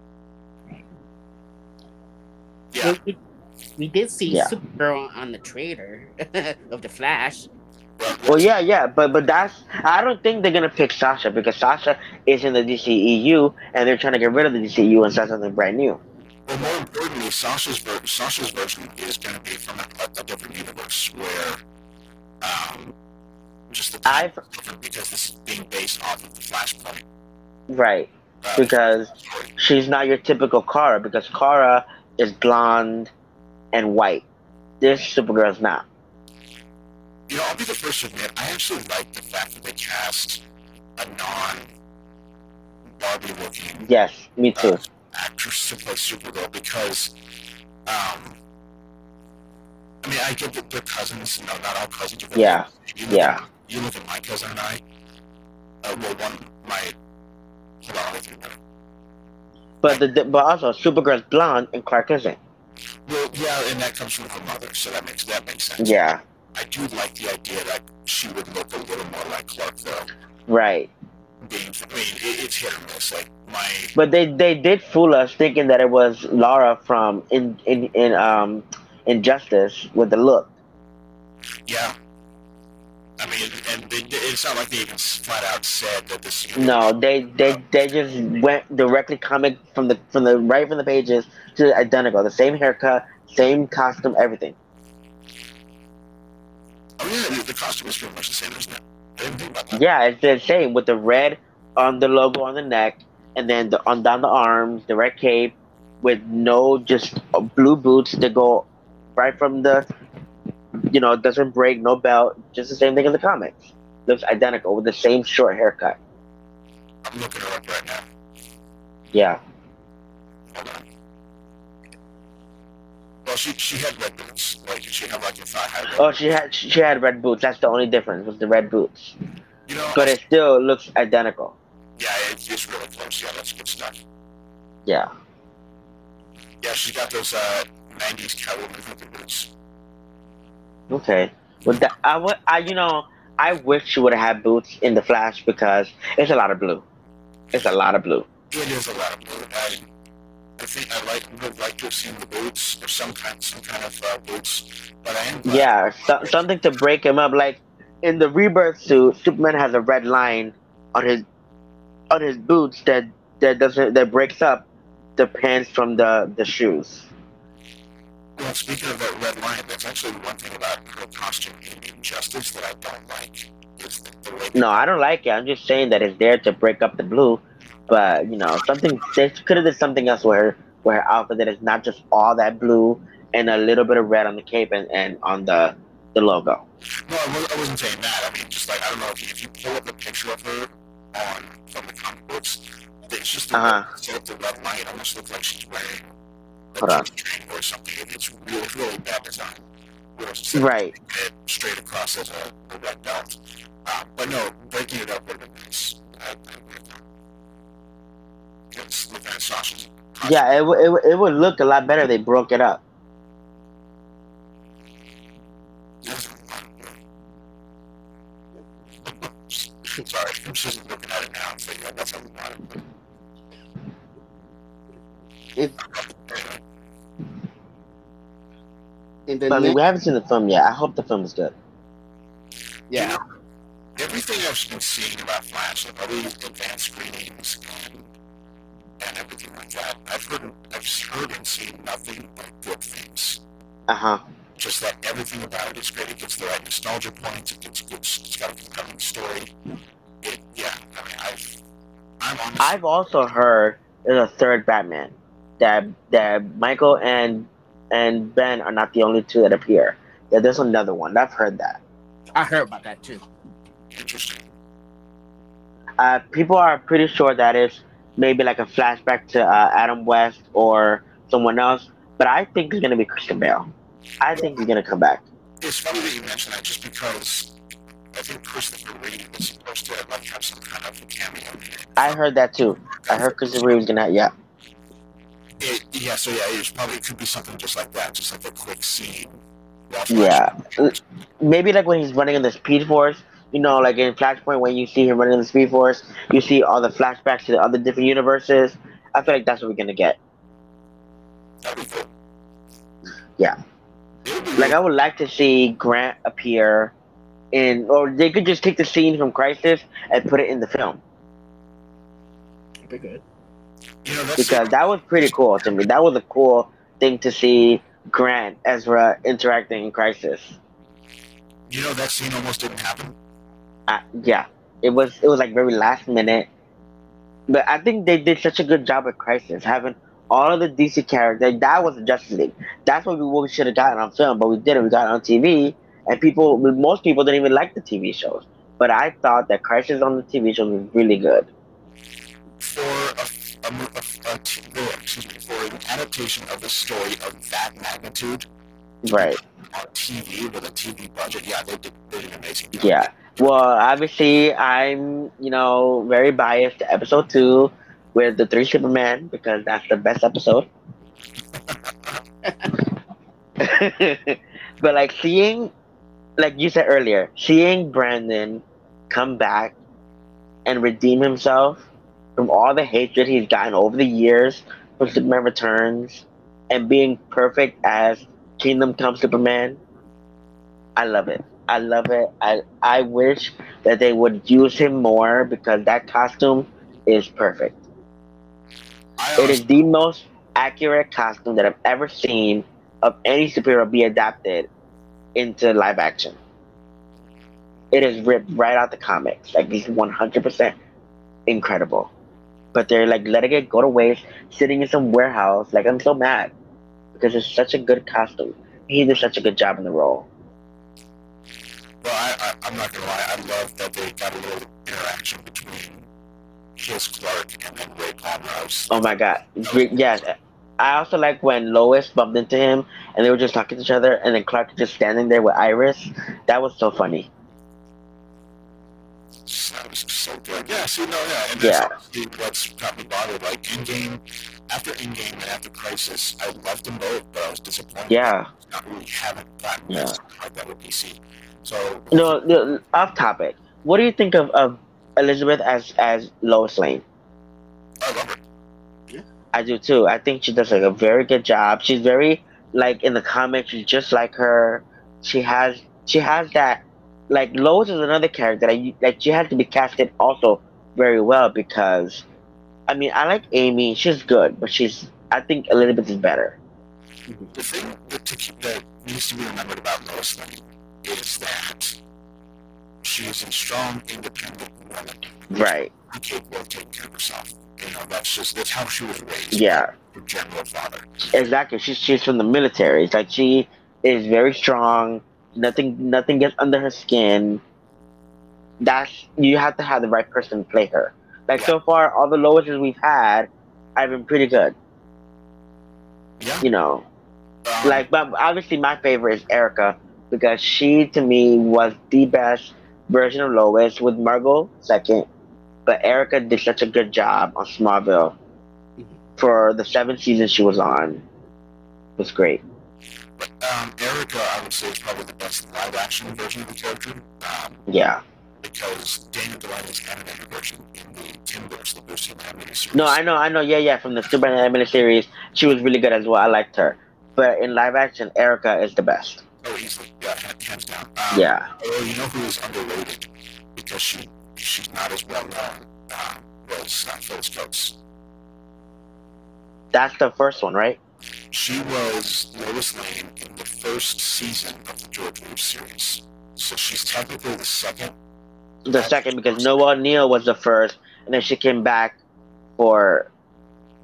yeah. Well, we, we did see Yeah. Supergirl on the trailer of the Flash. Well, Well, yeah, yeah, but but that's I don't think they're gonna pick Sasha because Sasha is in the D C E U and they're trying to get rid of the D C E U and start something brand new. well, more importantly, Sasha's, ver- Sasha's version is going to be from a, a, a different universe where um, just the time I've is different because this is being based off of the Flashpoint. right Uh, because story. she's not your typical Kara because Kara is blonde and white. This Supergirl's not. You know, I'll be the first to admit, I actually like the fact that they cast a non Barbie looking Yes, me too. uh, actress to play Supergirl because, um, I mean, I get that they're cousins. No, not all cousins are going Yeah, you look yeah. At, you look at my cousin and I, uh, well, one, my, hold on, I'll let you know. But the, the but also Supergirl's blonde and Clark isn't. Well, yeah, and that comes from her mother, so that makes, that makes sense. Yeah, I do like the idea that she would look a little more like Clark, though. right. Being, I mean, it, it's hit or miss. Like, my, But they they did fool us thinking that it was Laura from in in in um Injustice with the look. yeah. I mean, and they, it's not like they even flat out said that this. No, they they they just went directly comic from the from the right from the pages to identical, the same haircut, same costume, everything. Oh yeah, the, the costume is pretty much the same, isn't it? I didn't think about that. Yeah, it's the same with the red on the logo on the neck, and then the on down the arms, the red cape, with no just blue boots that go right from the, you know, doesn't break, no belt, just the same thing in the comics. Looks identical with the same short haircut. I'm looking her up right now. Yeah. Hold on. Well, she she had red boots. Like she had like a thigh high red. Oh, she had she had red boots. That's the only difference was the red boots. You know, But it still looks identical. yeah, it's just really close. Yeah, that's good stuff. Yeah. Yeah, she's got those uh, nineties Catwoman hookah boots. Okay. Well, that, I would. I you know I wish she would have had boots in the Flash because it's a lot of blue. It's a lot of blue. It is a lot of blue. I, I think I like would like to have seen the boots or some kind some kind of uh, boots, but I am glad. Yeah, so, something to break him up. Like in the Rebirth suit, Superman has a red line on his on his boots that that doesn't that breaks up the pants from the the shoes. Well, speaking of that red line, that's actually one thing about her costume in Injustice that I don't like. Is the, the way No, I don't like it. I'm just saying that it's there to break up the blue. But you know, something they could have did something else where her, where her outfit that is not just all that blue and a little bit of red on the cape and, and on the the logo. No, I, was, I wasn't saying that. I mean, just like I don't know if you, if you pull up a picture of her on from the comic books, it's just the Uh-huh. instead of the red line, it almost looks like she's wearing a Hold on. string or something. It, it's really really bad design. Whereas instead of Right. it straight across as a, a red belt. Uh, but no, breaking it up would have been nice. I, I agree with that. Because looking at Sasha's costume, Yeah, it, w- it, w- it would look a lot better if they broke it up. sorry, I'm just looking at it now and thinking that's how we want it. It, Anyway, in the But I mean, next, we haven't seen the film yet. I hope the film is good. yeah, you know, everything I've been seeing about Flash, like all these advanced screenings and, and everything like that, I've heard, I've heard and seen nothing but good things. Uh huh. Just that everything about it is great. It gets the right nostalgia points. It gets good. It's got a compelling story. It, yeah. I mean, I've, I'm honestly, I've also heard there's a third Batman. That that Michael and and Ben are not the only two that appear. Yeah, there's another one. I've heard that. I heard about that too. Interesting. Uh, people are pretty sure that is maybe like a flashback to uh, Adam West or someone else, but I think it's gonna be Christian Bale. I think he's gonna come back. It's funny that you mentioned that, just because I think Christopher Reeve is supposed to like have some kind of a cameo in it. I heard that too. I heard Christopher Reeve was gonna. Yeah. It, yeah, so yeah, it's probably it could be something just like that, just like a quick scene. Yeah, maybe like when he's running in the Speed Force, you know, like in Flashpoint when you see him running in the Speed Force, you see all the flashbacks to the other different universes. I feel like that's what we're gonna get. That'd be cool. Yeah, like I would like to see Grant appear in, or they could just take the scene from Crisis and put it in the film. Be good. You know, that's Because that was pretty cool to me. That was a cool thing to see Grant, Ezra interacting in Crisis. You know, that scene almost didn't happen. Uh, yeah, it was it was like very last minute, but I think they did such a good job with Crisis, having all of the D C characters. That was the Justice League. That's what we, what we should have gotten on film, but we didn't. We got it on T V, and people, most people didn't even like the T V shows. But I thought that Crisis on the T V shows was really good. For a, a, a, a t- oh, excuse me, for an adaptation of the story of that magnitude, Right. on T V with a T V budget, yeah, they did, they did an amazing job. Yeah. Well, obviously, I'm, you know, very biased to episode two with the three Superman because that's the best episode. But like seeing, like you said earlier, seeing Brandon come back and redeem himself from all the hatred he's gotten over the years from Superman Returns and being perfect as Kingdom Come Superman, I love it. I love it. I I wish that they would use him more because that costume is perfect. I It always, is the most accurate costume that I've ever seen of any superhero be adapted into live action. It is ripped right out the comics. Like he's one hundred percent incredible. But they're like letting it go to waste, sitting in some warehouse. Like I'm so mad because it's such a good costume. He did such a good job in the role. well, I, I, I'm not gonna lie, I love that they got a little interaction between his Clark and then Ray Palmerhouse. Oh my god. Gre- Yes. I also like when Lois bumped into him and they were just talking to each other and then Clark just standing there with Iris. That was so funny. That was so good. Yeah, see, no, yeah, and Yeah. that's obviously what's got me bothered. Like Endgame, after Endgame and after Crisis, I loved them both, but I was disappointed. Yeah. Not really haven't gotten Yeah. something like that with D C. So No, no, off topic. What do you think of, of Elizabeth as as Lois Lane? I love it. I do too. I think she does like a very good job. She's very like in the comics. She's just like her. She has she has that like Lois is another character that you, like she has to be casted also very well because I mean I like Amy. She's good, but she's I think Elizabeth is better. The thing that, to keep, that needs to be remembered about Lois Lane is that she is a strong, independent woman. Right. Who's capable of taking care of herself. You know, that's just that's how she was raised. Yeah. Her general father. Exactly. She's she's from the military. It's like she is very strong. Nothing nothing gets under her skin. That's you have to have the right person to play her. Like Yeah. so far, all the Loises we've had have been pretty good. Yeah. You know, Um, like but obviously my favorite is Erica because she to me was the best version of Lois with Margot second. But Erica did such a good job on Smallville for the seven seasons she was on. It was great. But um, Erica, I would say, is probably the best live-action version of the character, um, Yeah. because Dana Delaney's animated version in the Timbers, the Bruce Lee animated series. No, I know, I know. Yeah, yeah. From the Superman animated series, she was really good as well. I liked her. But in live action, Erica is the best. Oh, easily, yeah, hands down. Um, Yeah. Oh, you know who is underrated because she she's not as well known um, was uh, Phyllis Coates. That's the first one, right? She was Lois Lane in the first season of the George Reeves series, so she's technically the second. The second because Noah Neal was the first, and then she came back for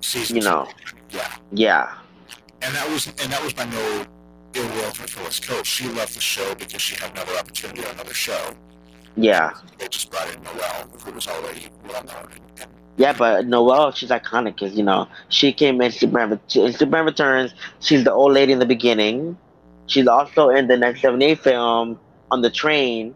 Season you two. know, Yeah. yeah. And that was and that was by no ill will for Phyllis Coates. She left the show because she had another opportunity on another show. Yeah. They just brought in Noelle, who was already well known. And, Yeah, but Noelle, she's iconic because, you know, she came in Superman, in Superman Returns. She's the old lady in the beginning. She's also in the next seventy-eight film on the train.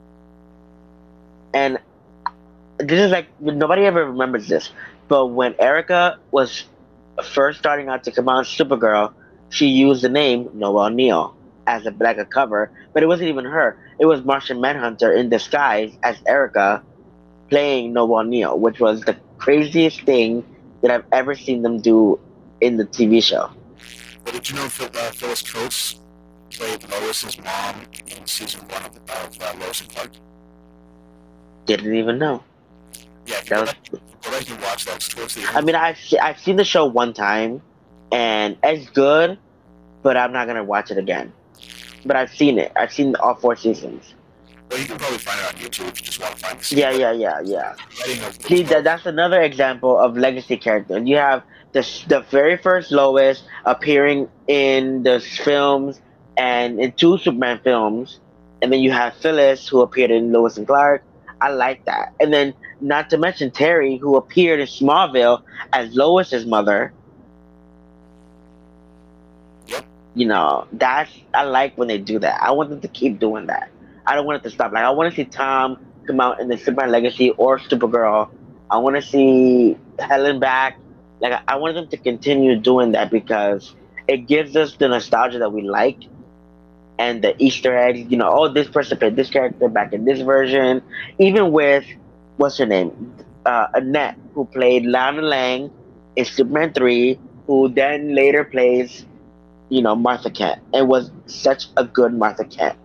And this is like, nobody ever remembers this. But when Erica was first starting out to come out as Supergirl, she used the name Noelle Neal as a like a cover, but it wasn't even her. It was Martian Manhunter in disguise as Erica playing Noelle Neal, which was the craziest thing that I've ever seen them do in the T V show. But did you know Phil, uh, Phyllis Coates played Lois's mom in season one of, of uh, Lois and Clark? Didn't even know. Yeah, if you That go, was, back, go back and watch that. It's towards the end. I mean, I've se- I've seen the show one time, and it's good, but I'm not gonna watch it again. But I've seen it. I've seen all four seasons. Well, you can probably find it on YouTube if you just want to find the scene. Yeah, yeah, yeah, yeah. Of See, that that's another example of legacy character. You have the the very first Lois appearing in the films and in two Superman films, and then you have Phyllis who appeared in Lois and Clark. I like that, and then not to mention Terry who appeared in Smallville as Lois's mother. Yep. You know, that's I like when they do that. I want them to keep doing that. I don't want it to stop. Like I want to see Tom come out in the Superman Legacy or Supergirl. I want to see Helen back. Like I want them to continue doing that because it gives us the nostalgia that we like and the Easter eggs. You know, oh, this person played this character back in this version. Even with what's her name, uh, Annette, who played Lana Lang in Superman three, who then later plays, you know, Martha Kent, and was such a good Martha Kent.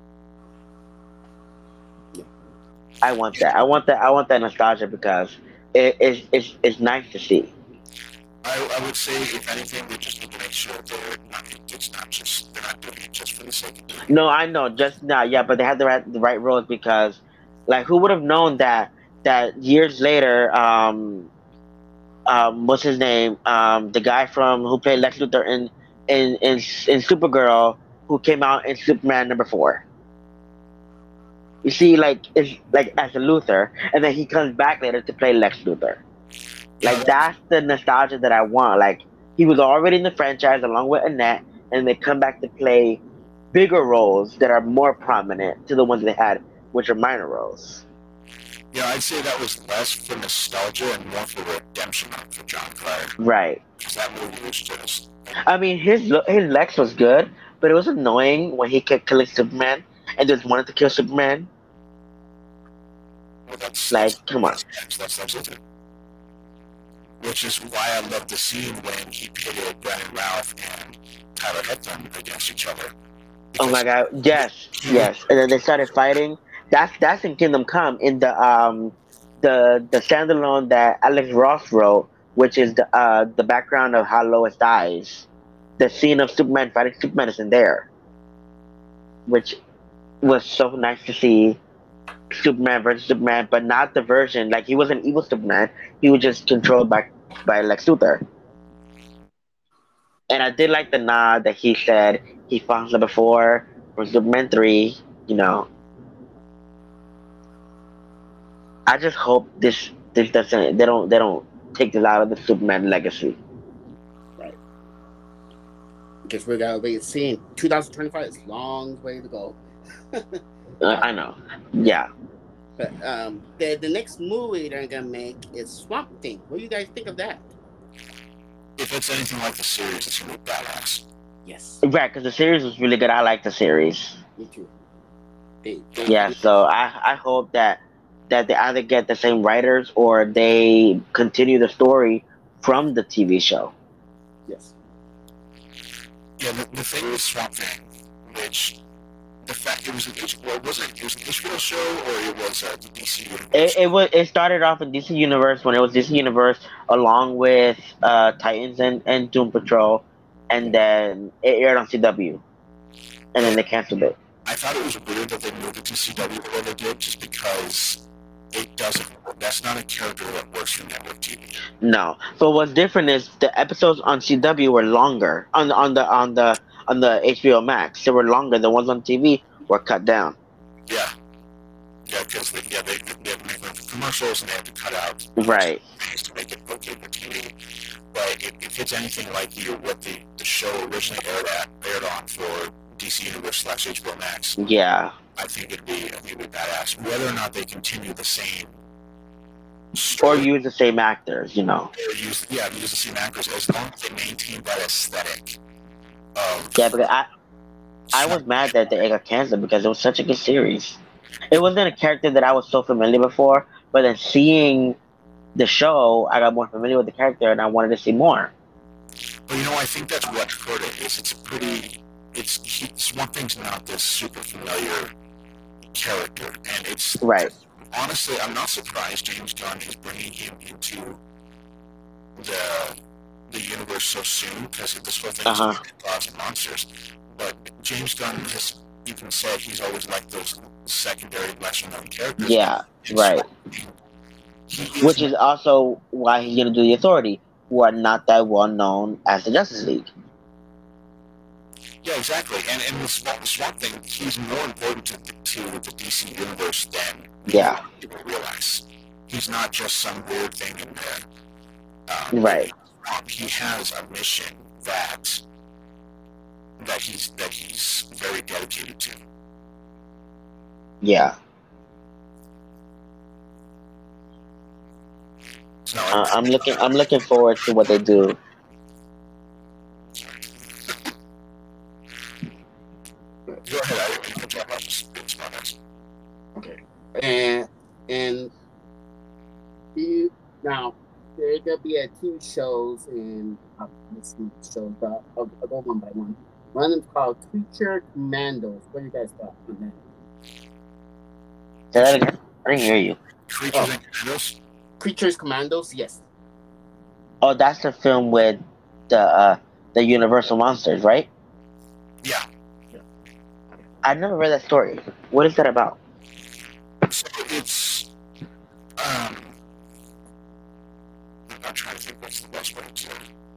I want that. I want that. I want that nostalgia because it, it's it's it's nice to see. I, I would say, if anything, they just need to make sure they're not. It's not just they're not doing it just for the sake of doing it. No, I know, just now, yeah, but they had the right the right roles because, like, who would have known that that years later, um, um, what's his name, um, the guy from who played Lex Luthor in in in in Supergirl, who came out in Superman number four. You see, like it's like as a Luthor, and then he comes back later to play Lex Luthor. Like that's the nostalgia that I want. Like he was already in the franchise along with Annette, and they come back to play bigger roles that are more prominent to the ones they had, which are minor roles. Yeah, I'd say that was less for nostalgia and more for redemption for John Cryer. Right. Because that movie was just. I mean, his his Lex was good, but it was annoying when he kept killing Superman and just wanted to kill Superman. Well, that's like, that's, come on. That's, that's, that's it. Which is why I love the scene when he pitted Brandon Routh and Tyler Hoechlin against each other. Oh my god! Yes, yes. And then they started fighting. That's that's in Kingdom Come in the um the the standalone that Alex Ross wrote, which is the uh the background of how Lois dies. The scene of Superman fighting Superman is in there, which was so nice to see. Superman versus Superman, but not the version like he wasn't evil Superman. He was just controlled by by Lex Luthor. And I did like the nod that he said he found her before for Superman three. You know, I just hope this this doesn't they don't they don't take this out of the Superman legacy. Right. Guess we gotta wait and see. twenty twenty-five is a long way to go. uh, I know. Yeah. But um, the the next movie they're gonna make is Swamp Thing. What do you guys think of that? If it's anything like the series, it's gonna be badass. Yes. Right, because the series was really good. I like the series. Me too. They, they, Yeah, so I I hope that that they either get the same writers or they continue the story from the T V show. Yes. Yeah, the, the thing with Swamp Thing, which the fact it was an H, well, was it? It was an H B O show or it was uh, the D C universe? It, it was it started off in D C Universe when it was D C Universe along with uh, Titans and, and Doom Patrol, and then it aired on C W, and then they canceled it. I thought it was weird that they moved it to C W the way they did, just because It doesn't. That's not a character that works for network T V. No. But what's different is the episodes on C W were longer on the on the on the on the H B O Max. They were longer. The ones on T V were cut down. Yeah, yeah, because they, yeah, they, they have to make the commercials and they have to cut out Right. things to make it okay for T V. But if, if it's anything like you, what the, the show originally aired at aired on for D C Universe slash H B O Max, Yeah. I think it'd be I think it'd be badass. Whether or not they continue the same Or story use the same actors, you know. or use yeah use the same actors, as long as they maintain that aesthetic of Yeah, because I I was mad that they got canceled because it was such a good series. It wasn't a character that I was so familiar before, but then seeing the show, I got more familiar with the character and I wanted to see more. But you know, I think that's what hurt it. Is it's a pretty, it's he's one thing's not this super familiar character, and it's Right. honestly, I'm not surprised James Gunn is bringing him into the the universe so soon, because this whole thing Uh-huh. is gods and monsters. But James Gunn has even said he's always liked those secondary, lesser known characters. Yeah, And right. so he is Which is also why he's gonna do the Authority, who are not that well known as the Justice League. Yeah, exactly. And and the Swamp, the Swamp Thing, he's more important to, to the D C universe than Yeah. people realize. He's not just some weird thing in there. Um, Right. um, he has a mission that that he's that he's very dedicated to. Yeah. So Uh, I'm looking I'm looking forward to what they do. Go ahead. I didn't mean to talk about just being smart ass. Okay. And and you now there gonna be a T V shows and uh, let's see shows. Uh, I'll, I'll go one by one. One of them's called Creature Commandos. What do you guys thought on that? Say that again. I didn't hear you. Creatures Oh. and Commandos. Creatures Commandos, yes. Oh, that's the film with the uh, the Universal monsters, right? Yeah. I never read that story. What is that about? So it's um. I'm trying to think what's the best way to.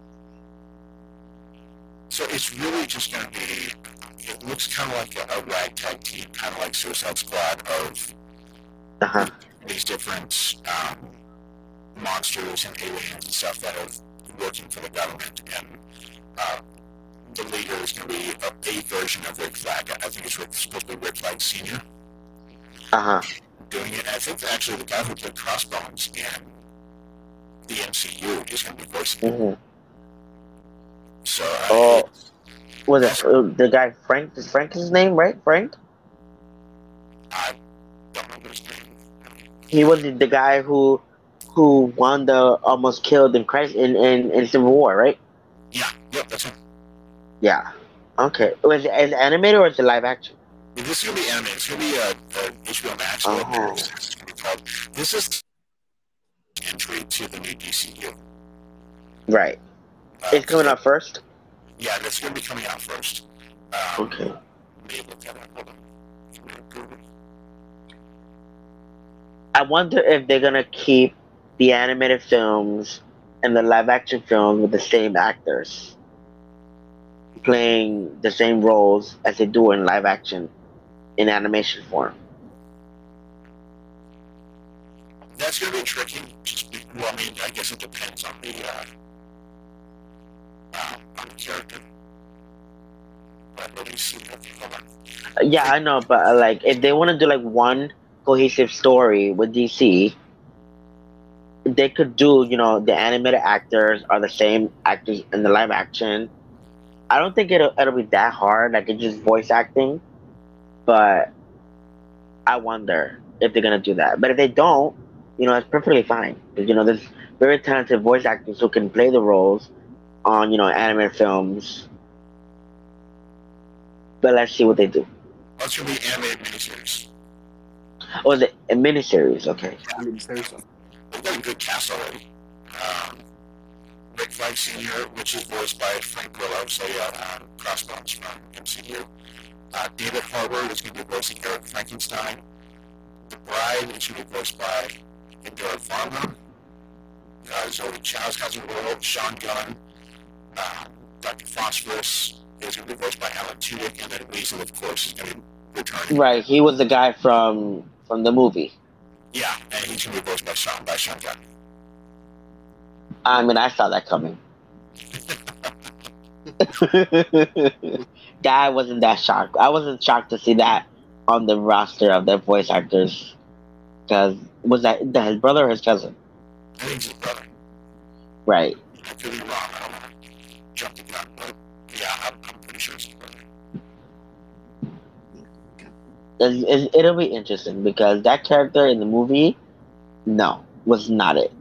So it's really just going to be. It looks kind of like a, a ragtag team, kind of like Suicide Squad, of Uh huh. these different um, monsters and aliens and stuff that are working for the government. And uh, the leader is going to be a, a version of Rick Flag. I think it's Rick, supposed to be Rick Flag Senior Uh huh. doing it. And I think that actually the guy who played Crossbones in the M C U is going to be voicing it. Mm-hmm. So uh, Oh, it- was it uh, the guy Frank? Is Frank his name, right? Frank. I don't remember his name. He was the guy who who Wanda almost killed in Christ in, in, in Civil War, right? Yeah, yep, that's him. Yeah. Okay. Was it is it animated or is it live action? This is going to be animated. It's going to be a, a H B O Max. Oh. Whatever it's going to be called. This is entry to the new D C U. Right. Uh, It's coming out first. Yeah, that's going to be coming out first. Um, Okay. Let me look at it. Hold on. Give me a Google. I wonder if they're gonna keep the animated films and the live action films with the same actors playing the same roles as they do in live action in animation form. That's going to be tricky. Just be, well, I mean, I guess it depends on the uh, uh, on the character. But let me see. Hold on. Uh, Yeah, I know, but uh, like if they want to do like one cohesive story with D C, they could do, you know, the animated actors are the same actors in the live action. I don't think it'll it'll be that hard, like it's just voice acting, but I wonder if they're gonna do that. But if they don't, you know, it's perfectly fine. 'Cause, you know, there's very talented voice actors who can play the roles on, you know, animated films. But let's see what they do. That's going to be animated miniseries. Oh, is it a miniseries? Okay. I mean, seriously. They've got a good cast already. Um, Rick Flag Senior, which is voiced by Frank Grillo, so yeah, um, Crossbones from M C U. Uh, David Harbour is going to be voicing Eric Frankenstein. the bride is going to be voiced by Indira Varma. Uh, Zoe Chow's Cousin World, Sean Gunn, uh, Doctor Phosphorus is going to be voiced by Alan Tudyk, and then Weasel, of course, is going to be returning. Right, he was the guy from from the movie. Yeah, and he's going to be voiced by Sean by Sean Gunn. I mean, I saw that coming. That wasn't that shocked. I wasn't shocked to see that on the roster of the voice actors. Because was that his brother or his cousin? I think it's his brother. Right. I could be wrong. I don't want to jump the gun, but yeah, I'm, I'm pretty sure it's his brother. It's, it's, it'll be interesting because that character in the movie, no, was not it.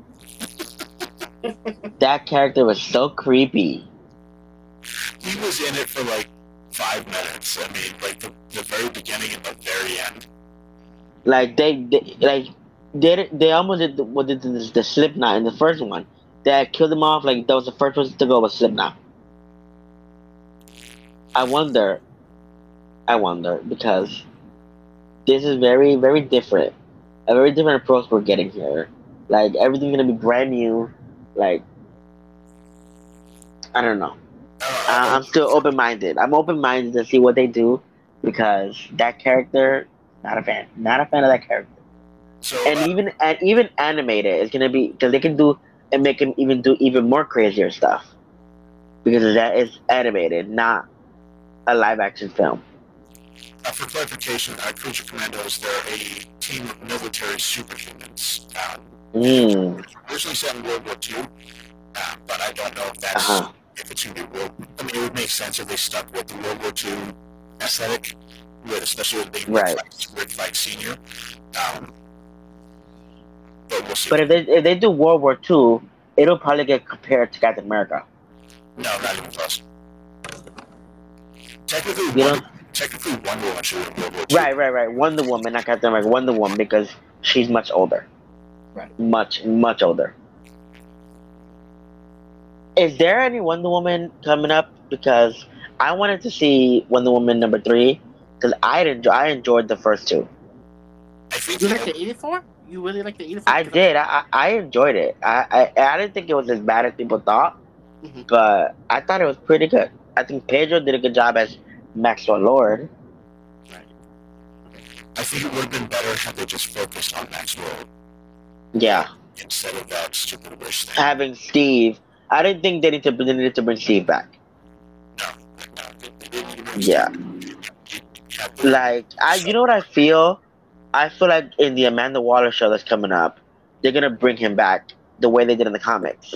That character was so creepy. He was in it for like five minutes. I mean, like the, the very beginning and the very end. Like they, they like they they almost did the, what did the, the Slipknot in the first one. They killed him off. Like that was the first person to go with Slipknot. I wonder. I wonder because this is very very different. A very different approach we're getting here. Like everything's gonna be brand new. Like I don't know. I, I'm still open minded. I'm open minded to see what they do because that character, not a fan. Not a fan of that character. So, And uh, even and even animated is gonna be because they can do and make him even do even more crazier stuff because that is animated, not a live action film. uh, for clarification, uh, Creature Commandos, they're a team of military superhumans. Um, Mm. originally set in World War Two, uh, but I don't know if that's Uh-huh. if it's going to be World. I mean, it would make sense if they stuck with the World War Two aesthetic, with especially with being Right. Rick Flag, Rick Flag Senior. Um, but we'll see. But if they if they do World War Two, it'll probably get compared to Captain America. No, not even close. Technically, You Wonder, know? technically Wonder Woman should have been World War Two. Right, right, right. Wonder Woman, not Captain America. Wonder Woman because she's much older. Right. Much, much older. Is there any Wonder Woman coming up? Because I wanted to see Wonder Woman number three because I enjoy, I enjoyed the first two. I think You they like had- the eighty-four? You really like the eighty-four? I did. I I I enjoyed it. I, I I didn't think it was as bad as people thought, Mhm. but I thought it was pretty good. I think Pedro did a good job as Maxwell Lord. Right. I think it would have been better had they just focused on Maxwell Yeah, instead of that stupid wish thing. having Steve. I didn't think they need to they needed to bring Steve back. No, no, they, they didn't even Yeah. You, you had the- Like I, you know what I feel? I feel like in the Amanda Waller show that's coming up, they're gonna bring him back the way they did in the comics.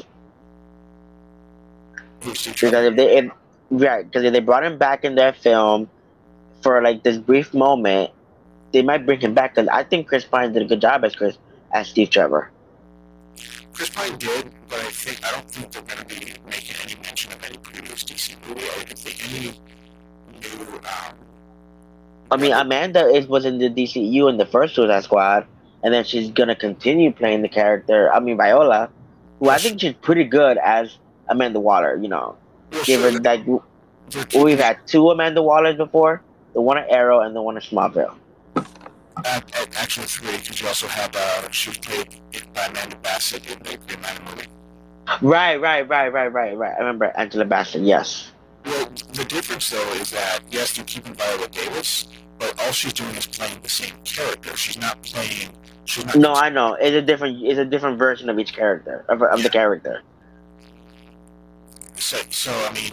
who's Steve Because Trevor? if they, if, right, because if they brought him back in that film for like this brief moment, they might bring him back. Because I think Chris Pine did a good job as Chris as Steve Trevor. Chris Pine did, but I think I don't think they're going to be making any mention of any previous D C movie. I think they any new. Um, I mean, Amanda is was in the D C U in the first Suicide Squad, and then she's gonna continue playing the character. I mean, Viola, who I think she's pretty good as Amanda Waller. You know, well, give so her like they're keeping we've had two Amanda Wallers before, the one at Arrow and the one at Smallville. at, at actually three because you also have uh, she was played by Amanda Bassett in the Green Lantern movie. Right, right, right, right, right, right. I remember Angela Bassett. Yes. Well, the difference though is that yes, they're keeping Viola Davis, but all she's doing is playing the same character. She's not playing. She's not. No, I know. It's a different. It's a different version of each character of, of the character. So, so I mean,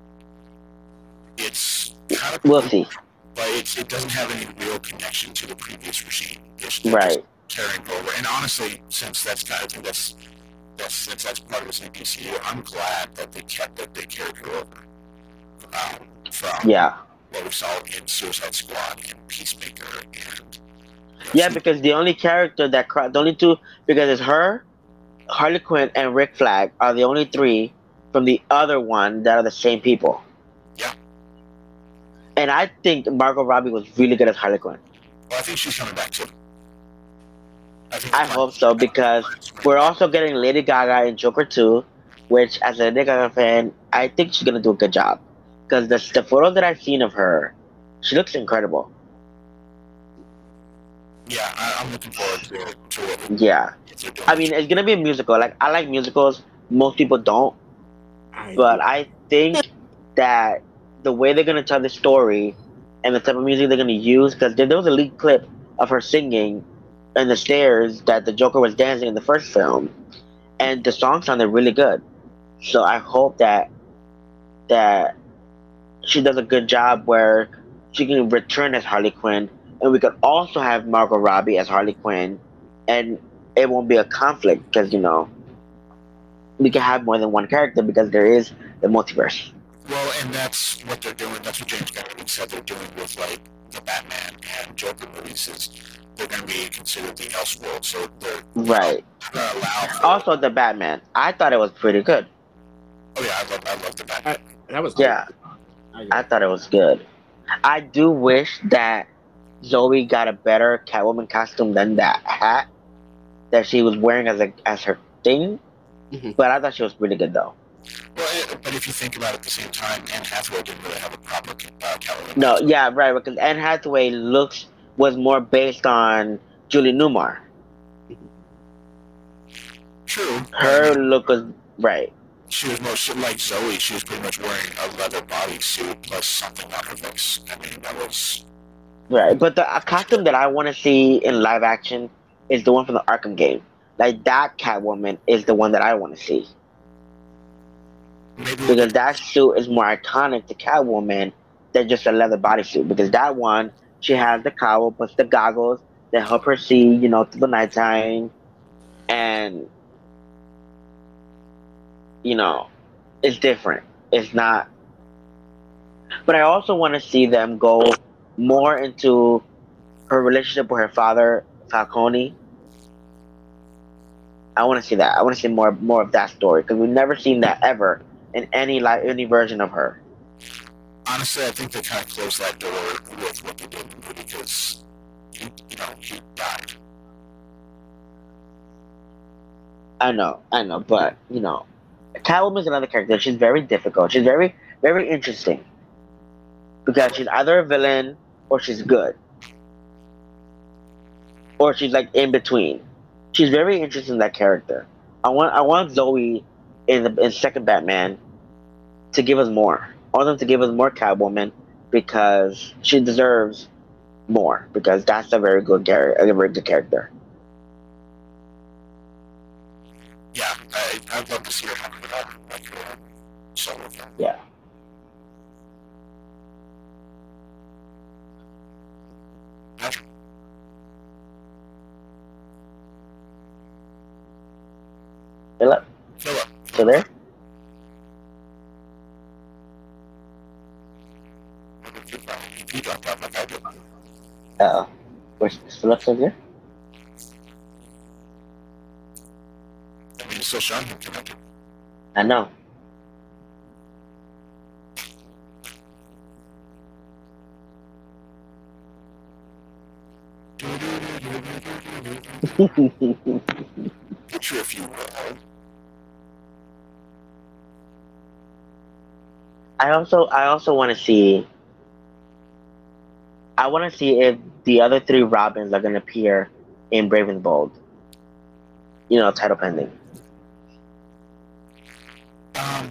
it's kind of. We'll see. But it's, it doesn't have any real connection to the previous regime. It's Right. just carrying over. And honestly, since that's kind of, I think that's that's since that's part of this new D C U, I'm glad that they kept that they carried her over um, from Yeah. what we saw in Suicide Squad and Peacemaker and. Yeah, because the only character that cro- the only two because it's her, Harley Quinn, and Rick Flag are the only three from the other one that are the same people. Yeah. And I think Margot Robbie was really good as Harley Quinn. Well, I think she's coming back too. I, think I hope so because we're also getting Lady Gaga in Joker two, which as a Lady Gaga fan, I think she's gonna do a good job. Because the the photos that I've seen of her, she looks incredible. Yeah, I, I'm looking forward to to what Yeah, they're doing. I mean, it's gonna be a musical. Like I like musicals. Most people don't, I but I think that the way they're gonna tell the story and the type of music they're gonna use, because there, there was a leaked clip of her singing in the stairs that the Joker was dancing in the first film, and the song sounded really good. So I hope that that she does a good job where she can return as Harley Quinn, and we could also have Margot Robbie as Harley Quinn, and it won't be a conflict because you know we can have more than one character because there is the multiverse. Well, and that's what they're doing. That's what James Gunn said they're doing with like the Batman and Joker movies. Is they're going to be considered the Elseworld, so they're Right. going to allow for. Also, the Batman. I thought it was pretty good. Oh yeah, I love I love the Batman. I, that was Yeah, good. I thought it was good. I do wish that Zoe got a better Catwoman costume than that hat that she was wearing as a as her thing. Mhm. But I thought she was pretty good though. Well, it, but if you think about it, at the same time, Anne Hathaway didn't really have a proper uh, Catwoman. No, costume. yeah, right. Because Anne Hathaway looks was more based on Julie Newmar. True. Her look was right. She was more she, like Zoe. She was pretty much wearing a leather bodysuit plus something on her face. I mean, that was Right. But the uh, costume that I want to see in live action is the one from the Arkham game. Like that Catwoman is the one that I want to see. maybe Because that suit is more iconic to Catwoman than just a leather bodysuit. Because that one, she has the cowl plus the goggles that help her see, you know, through the nighttime. And, you know, it's different. It's not. But I also want to see them go more into her relationship with her father, Falcone. I want to see that. I want to see more more of that story because we've never seen that ever in any like any version of her. honestly, I think they kind of closed that door with what they did in the movie because he, you know, he died. I know, I know, but you know, Catwoman is another character. She's very difficult. She's very, very interesting because she's either a villain or she's good, or she's like in between. She's very interesting that character. I want, I want Zoe in the in second Batman to give us more. I want them to give us more Catwoman because she deserves more because that's a very good character, a very good character. Yeah, I, I'd love to see her have uh, like her own solo film. Yeah. Patrick, Philip, Philip, still there? he dropped out like I did. Uh oh. Where's is Philip still there? I mean, it's still showing him connected. I know. Get you if you will. I also I also want to see. I want to see if the other three Robins are going to appear in Brave and the Bold. You know, title pending. Um,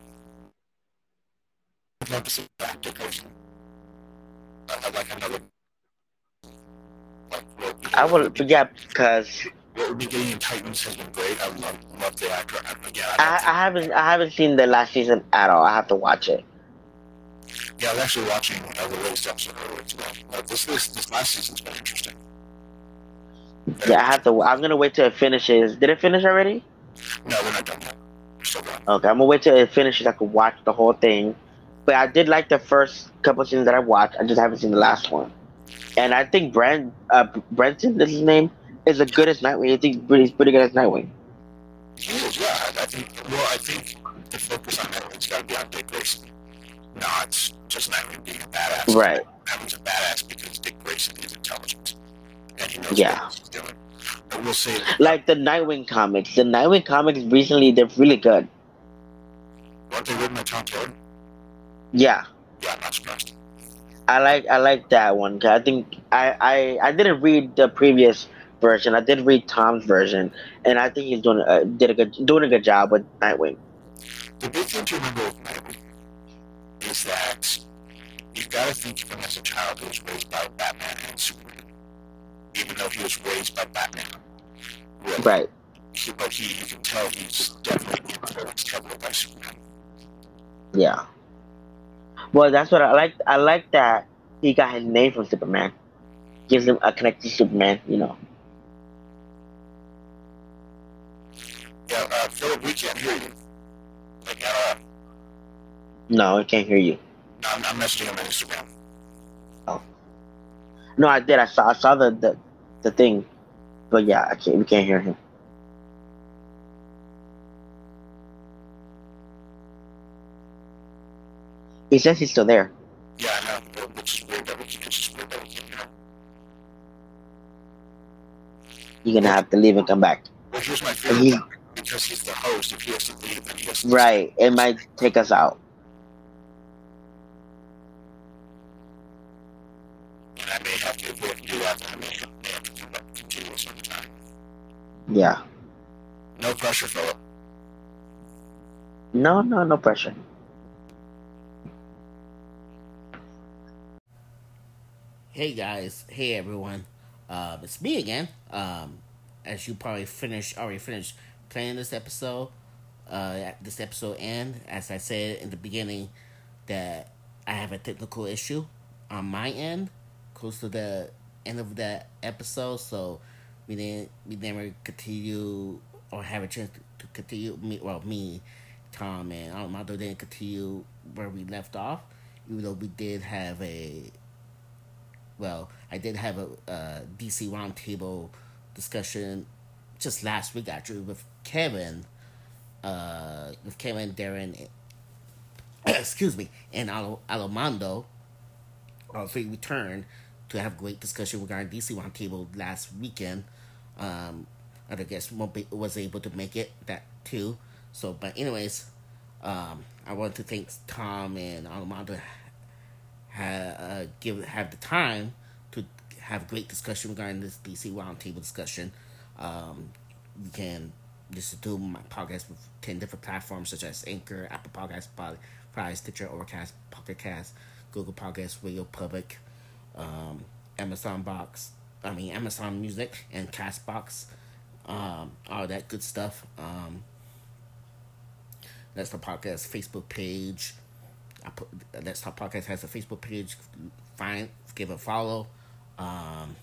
I'd love to see that Dick Grayson. I- I'd like another. Like, what we, I will, but yeah, because what we've been getting in Titans has been great. I love love the actor. I, again, I, I, love I haven't I haven't seen the last season at all. I have to watch it. Yeah, I was actually watching uh, the latest episode earlier today. Uh, this, this this last season's been interesting. Yeah, I have to. I'm gonna wait till it finishes. Did it finish already? No, we're not done yet. We're still going. Okay, I'm gonna wait till it finishes. I can watch the whole thing. But I did like the first couple of seasons that I watched. I just haven't seen the last one. And I think Brent uh, Brenton, this is his name, is as good as Nightwing. I think he's pretty, he's pretty good as Nightwing. He is, yeah. I, I think. Well, I think the focus on Nightwing's got to be on Dick Grayson, not just Nightwing being a badass. Right. Nightwing's a badass because Dick Grayson is intelligent and he knows Yeah. what he's doing. I will say, Like the Nightwing comics. The Nightwing comics recently, they're really good. weren't they written by Tom Taylor? Yeah. Yeah, I'm not surprised. I like I like that one. 'Cause I think I, I I didn't read the previous version. I did read Tom's version, and I think he's doing a did a good doing a good job with Nightwing. The big thing to remember with Nightwing is that you've got to think of him as a child who was raised by Batman and Superman, even though he was raised by Batman. Really. Right. He, but he, you can tell he's definitely influenced heavily by Superman. Yeah. Well, that's what I like. I like that he got his name from Superman. Gives him a connection to Superman. You know. Yeah, uh, Philip, we can't hear you. Like, at all. No, I can't hear you. No, I'm, I'm messaging him on Instagram. Oh. No, I did. I saw. I saw the the, the thing, but yeah, I can't. We can't hear him. He says he's still there. Yeah, I know, which is weird that we can, it's just weird that we can't hear him. You're gonna have to leave and come back. Well, here's my And fear, he's because he's the host, if he has to leave, then he has to... right. It might take us out. And I may have to, if we have to do that, then I may have, may have to come back, continue this another time. Yeah. No pressure, Philip. No, no, no pressure. Hey guys, hey everyone. Um, it's me again. Um, as you probably finished, already finished playing this episode. Uh, at this episode end, as I said in the beginning, that I have a technical issue on my end, close to the end of that episode. So we didn't, we never continue or have a chance to, to continue. Me, well, me, Tom, and Armando didn't continue where we left off, even though we did have a. Well, I did have a, uh D C roundtable discussion just last week actually with Kevin, uh, with Kevin, Darren, excuse me, and Al- Alomando. All three returned to have a great discussion regarding D C roundtable last weekend. Um, other guests won't be, was able to make it that too. So, but anyways, um, I want to thank Tom and Alomando. Have, uh, give have the time to have a great discussion regarding this D C roundtable discussion. Um, you can listen to my podcast with ten different platforms such as Anchor, Apple Podcasts, Spotify, Stitcher, Overcast, Pocket Cast, Google Podcasts, Radio Public, um, Amazon Box. I mean Amazon Music and Castbox. Um, all that good stuff. Um, that's the podcast Facebook page. I put, Let's Talk Podcast has a Facebook page. Find, give a follow. Um,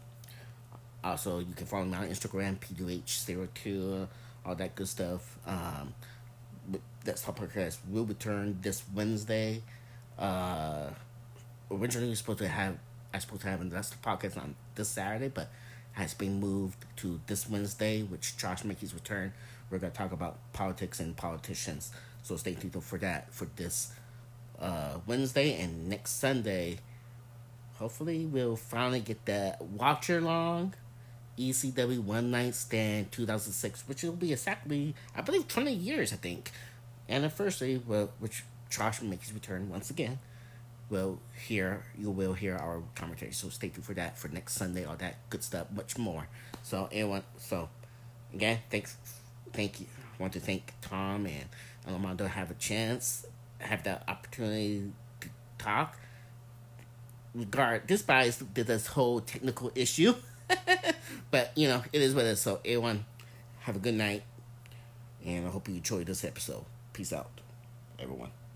also, you can follow me on Instagram, P two H zero two, all that good stuff. Um, Let's Talk Podcast will return this Wednesday. Uh, originally, we were supposed to have I was supposed to have an Let's Talk Podcast on this Saturday, but has been moved to this Wednesday, which Josh Mickey's return. We're gonna talk about politics and politicians, so stay tuned for that for this. Uh, Wednesday and next Sunday, hopefully we'll finally get that Watcher Long E C W One Night Stand two thousand six, which will be exactly, I believe, twenty years, I think, anniversary, well, which Josh will make his return once again. We'll hear, you will hear our commentary, so stay tuned for that for next Sunday, all that good stuff, much more. So, anyone, so, again, thanks, thank you. I want to thank Tom and Armando have a chance. Have the opportunity to talk. Regard despite this whole technical issue, but you know it is what it is. So everyone, have a good night, and I hope you enjoyed this episode. Peace out, everyone.